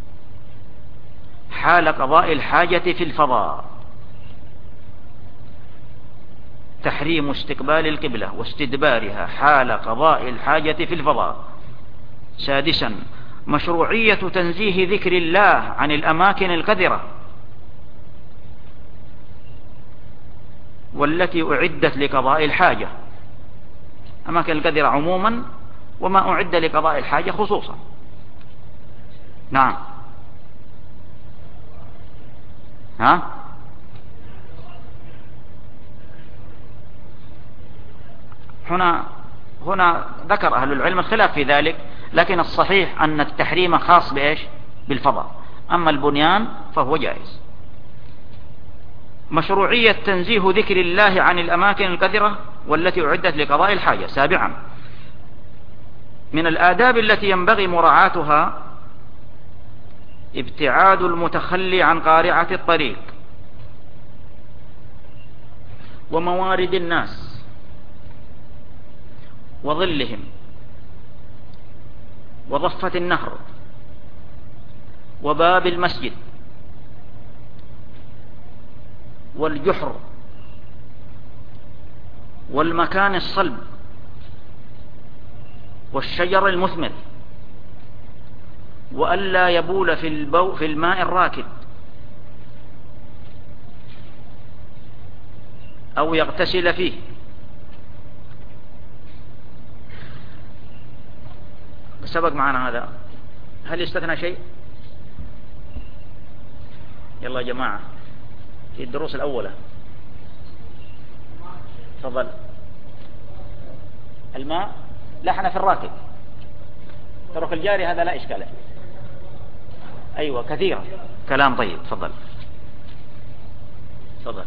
Speaker 1: حال قضاء الحاجة في الفضاء، تحريم استقبال القبلة واستدبارها حال قضاء الحاجة في الفضاء. سادسا مشروعية تنزيه ذكر الله عن الأماكن القذرة والتي أعدت لقضاء الحاجة، أماكن القذرة عموما وما أعد لقضاء الحاجة خصوصا. نعم. هنا ذكر أهل العلم الخلاف في ذلك، لكن الصحيح أن التحريم خاص بإيش؟ بالفضاء، أما البنيان فهو جائز. مشروعية تنزيه ذكر الله عن الأماكن القذرة والتي أعدت لقضاء الحاجة. سابعا من الآداب التي ينبغي مراعاتها ابتعاد المتخلي عن قارعة الطريق وموارد الناس وظلهم وضفة النهر وباب المسجد والجحر والمكان الصلب والشجر المثمر، وألا يبول في الماء الراكد أو يغتسل فيه. سبق معنا هذا، هل يستثنى شيء؟ يلا يا جماعة في الدروس الأولى تفضل. الماء لا، احنا في الراكد، ترك الجاري هذا لا إشكال. أيوة كثيرا كلام طيب. تفضل تفضل.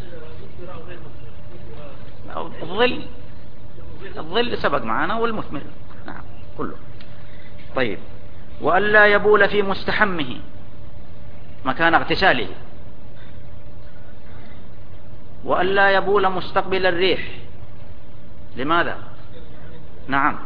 Speaker 1: الظل سبق معنا والمثمر، نعم كله. طيب وألا يبول في مستحمه مكان اغتساله، وألا يبول مستقبل الريح. لماذا؟ نعم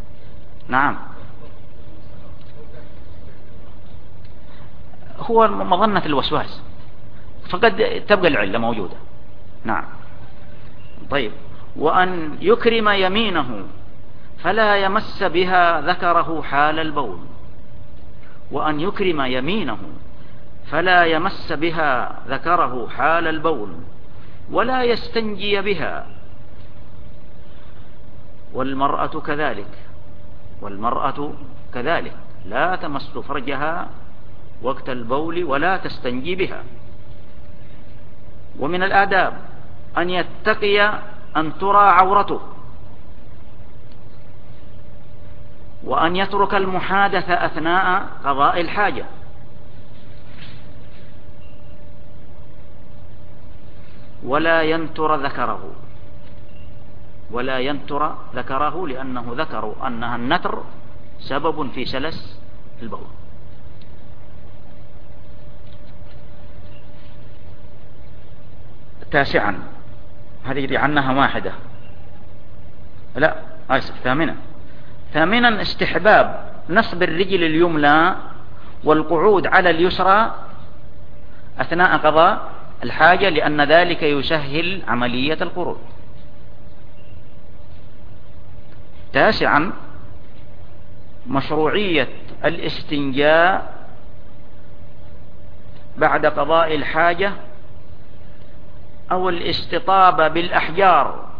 Speaker 1: هو مظنة الوسواس، فقد تبقى العلة موجودة. نعم. طيب وأن يكرم يمينه فلا يمس بها ذكره حال البول، وأن يكرم يمينه فلا يمس بها ذكره حال البول ولا يستنجي بها. والمرأة كذلك لا تمس فرجها وقت البول ولا تستنجي بها. ومن الآداب أن يتقي أن ترى عورته، وأن يترك المحادثة أثناء قضاء الحاجة، ولا ينتر ذكره لأنه ذكروا أنها النتر سبب في سلس البول. تاسعا، هذه عنها واحدة، لا آسف، ثامنا استحباب نصب الرجل اليمنى والقعود على اليسرى أثناء قضاء الحاجة، لأن ذلك يسهل عملية القعود. 9، مشروعية الاستنجاء بعد قضاء الحاجة أو الاستطابة بالأحجار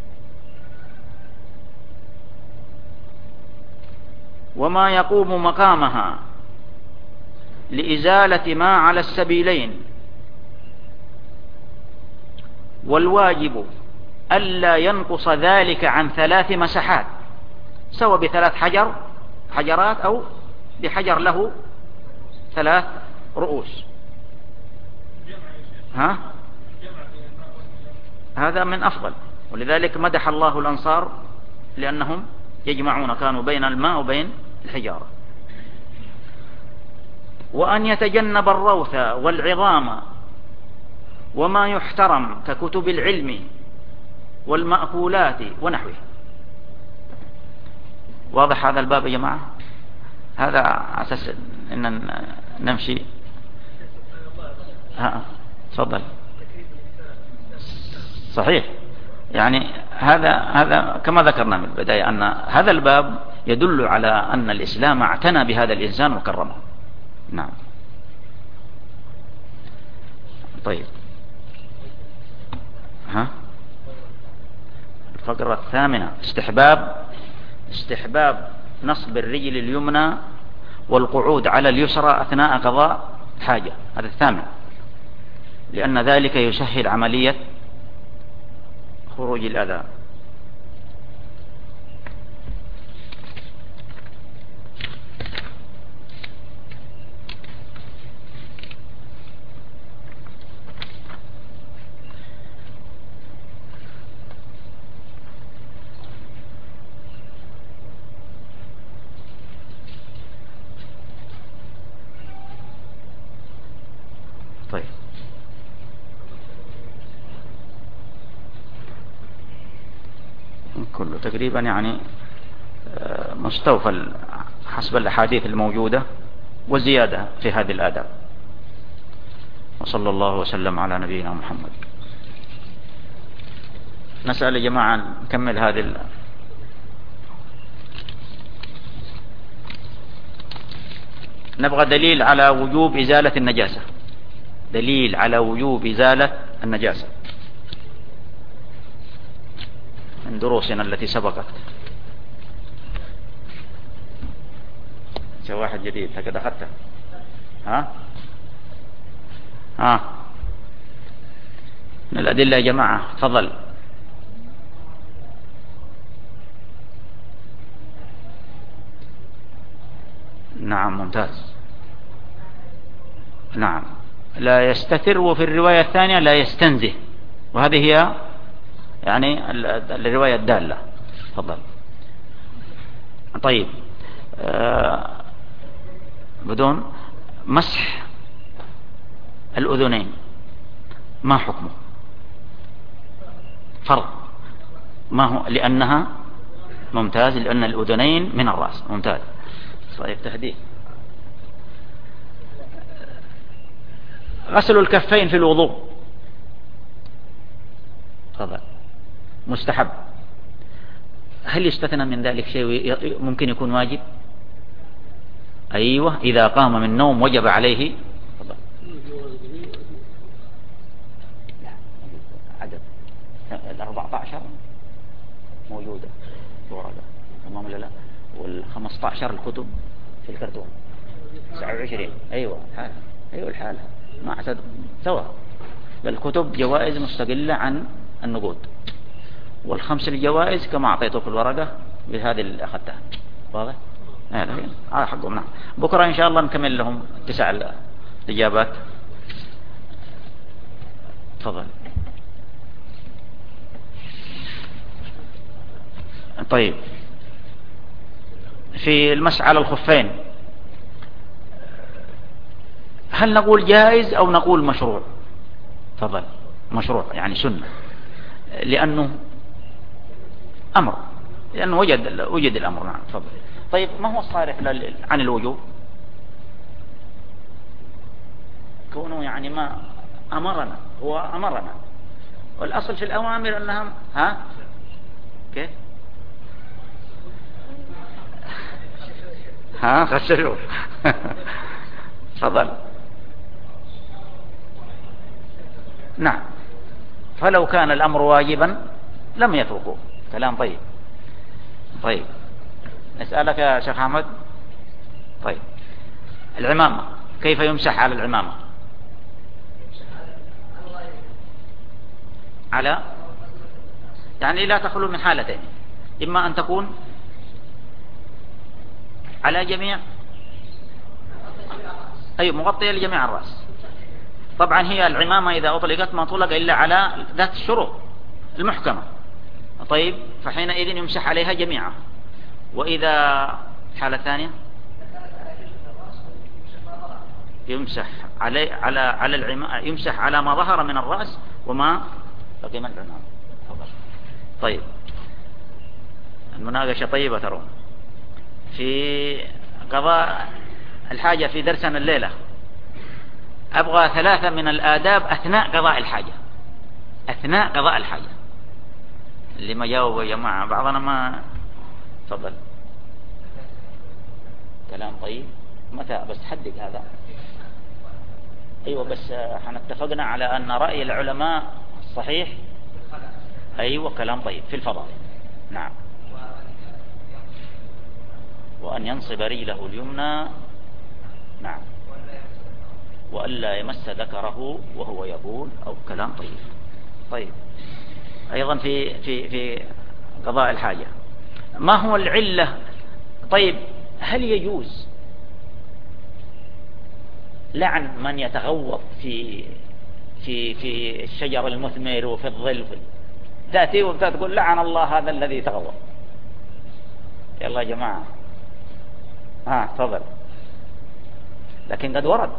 Speaker 1: وما يقوم مقامها لإزالة ما على السبيلين، والواجب ألا ينقص ذلك عن 3 مسحات، سواء ب3 حجرات أو بحجر له 3 رؤوس. هذا من أفضل، ولذلك مدح الله الأنصار لأنهم يجمعون، كانوا بين الماء وبين الحجارة. وأن يتجنب الروث والعظام وما يحترم ككتب العلم والمأكولات ونحوه. واضح هذا الباب يا جماعة؟ هذا على أساس أن نمشي. تفضل. صحيح، يعني هذا كما ذكرنا من البداية أن هذا الباب يدل على أن الإسلام اعتنى بهذا الإنسان وكرمه. نعم. طيب، الفقرة 8 استحباب نصب الرجل اليمنى والقعود على اليسرى أثناء قضاء حاجة. هذا 8، لأن ذلك يسهل عملية خروج الأذى. طيب، كله تقريبا يعني مستوفى حسب الأحاديث الموجودة وزيادة في هذه الآداب. وصلى الله وسلم على نبينا محمد. نسأل يا جماعة نكمل هذه نبغى دليل على وجوب إزالة النجاسة. دليل على وجوب إزالة النجاسة من دروسنا التي سبقت. واحد جديد هكذا أخذته. من الأدلة يا جماعة. تفضل. نعم، ممتاز. نعم، لا يستتر، وفي الرواية الثانية لا يستنزه، وهذه هي يعني الرواية الدالة. تفضل. طيب، بدون مسح الأذنين ما حكمه؟ فرض. ما هو؟ لأنها ممتاز، لأن الأذنين من الرأس. ممتاز. طيب، تهديه. غسل الكفين في الوضوء. تفضل. مستحب. هل يستثنى من ذلك شيء ممكن يكون واجب؟ أيوة، إذا قام من النوم وجب عليه. تفضل. عدد 14 موجودة ورقة، تمام ولا لا؟ وال15 الكتب في الكرتون. 29. أيوة حالها. أيوة الحالة ما اعتد سوا. الكتب جوائز مستقلة عن النقود، وال5 الجوائز كما أعطيته في الورقة بهذه اللي أخذتها. واضح؟ هذا حقهم. نعم. بكرة إن شاء الله نكمل لهم 9 الإجابات. تفضل. طيب، في المسح على الخفين هل نقول جائز أو نقول مشروع؟ تفضل. مشروع يعني سنة، لأنه أمر، لأنه وجد الأمر. نعم. تفضل. طيب، ما هو الصارف عن الوجوب؟ يعني ما أمرنا، هو أمرنا، والأصل في الأوامر أنها كيف غسلوا تفضل. نعم، فلو كان الأمر واجبا لم يتركوه. كلام طيب نسألك يا شيخ أحمد. طيب العمامة كيف يمسح على العمامة؟ على يعني لا تخلو من حالتين، إما أن تكون على جميع مغطية لجميع الرأس. طبعا هي العمامة إذا أطلقت ما طلق إلا على ذات الشروط المحكمة. طيب فحينئذ يمسح عليها جميعا. وإذا حالة ثانية يمسح على العمامة، يمسح على ما ظهر من الرأس وما بقي من العمامة. طيب المناقشة طيبة ترون في قضاء الحاجة في درسنا الليلة. أبغى 3 من الآداب أثناء قضاء الحاجة. اللي ما جاوبوا يا جماعة بعضنا ما تفضل. كلام طيب. متى بس حدق هذا؟ أيوة بس احنا اتفقنا على أن رأي العلماء صحيح. أيوة كلام طيب في الفضائل. نعم. وأن ينصب رجله اليمنى. نعم. وألا يمس ذكره وهو يبول أو كلام طيب. أيضا في قضاء الحاجة ما هو العلة؟ طيب هل يجوز لعن من يتغوط في الشجر المثمر وفي الظل؟ تأتي وتقول لعن الله هذا الذي تغوط. يلا يا جماعة تفضل. لكن قد ورد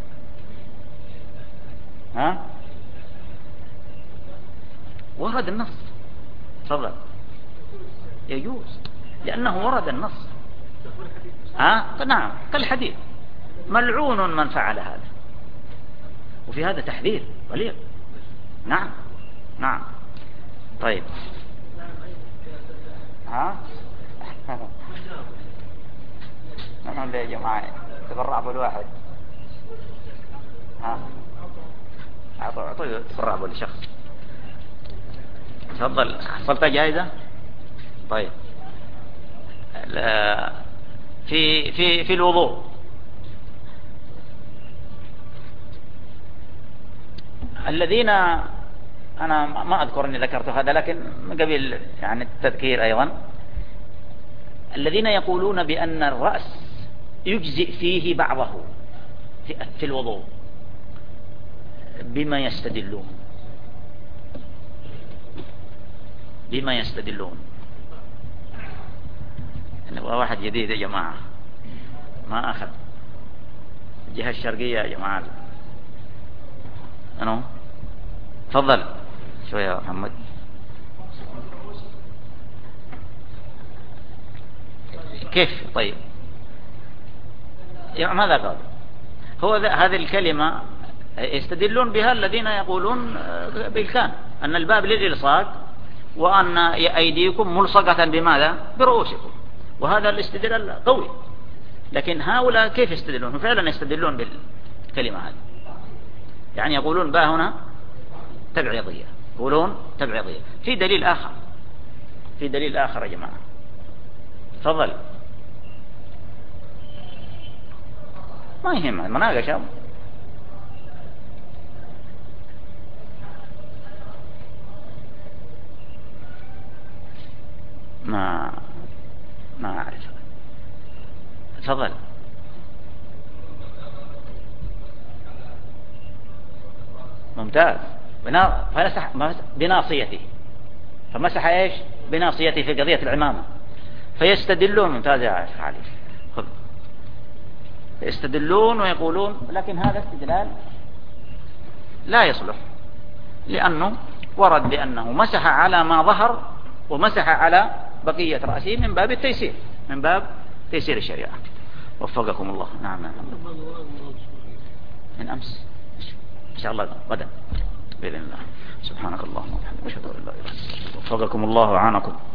Speaker 1: ورد النص. تفضل. يجوز لأنه ورد النص. نعم كالحديث ملعون من فعل هذا، وفي هذا تحذير بليغ. نعم طيب. نعم يا جماعة تبرع بالواحد. أعطوا تبرع بالشخص. تفضل. حصلت جائزة. طيب في الوضوء الذين أنا ما أذكر أني ذكرت هذا، لكن من قبل يعني التذكير أيضا، الذين يقولون بأن الرأس يجزئ فيه بعضه في الوضوء بما يستدلون. نبغى واحد جديد يا جماعة، ما أخذ الجهة الشرقية يا جماعة. أنا تفضل شوية يا محمد. كيف؟ طيب ماذا قال؟ هو هذه الكلمة يستدلون بها الذين يقولون بالكان أن الباب للإلصاق وأن أيديكم ملصقة بماذا؟ برؤوسكم، وهذا الاستدلال قوي. لكن هؤلاء كيف يستدلون؟ فعلا يستدلون بالكلمة هذه، يعني يقولون با هنا تبعيضية، يقولون تبعيضية. في دليل آخر يا جماعة. تفضل. ما يهم المناقشة. ما أعرف. تفضل. ممتاز. فمسح بناصيته، فمسح ايش؟ بناصيته في قضية العمامة. فيستدلون. ممتاز يا شيخ علي. خذ. يستدلون ويقولون، لكن هذا استدلال لا يصلح، لأنه ورد بأنه مسح على ما ظهر ومسح على بقية رأسه من باب التيسير، من باب تيسير الشريعة. وفقكم الله. نعم. من أمس إن شاء الله غدا بإذن الله. سبحانك اللهم وبحمدك أشهد أن لا إله إلا أنت. وفقكم الله وعانكم.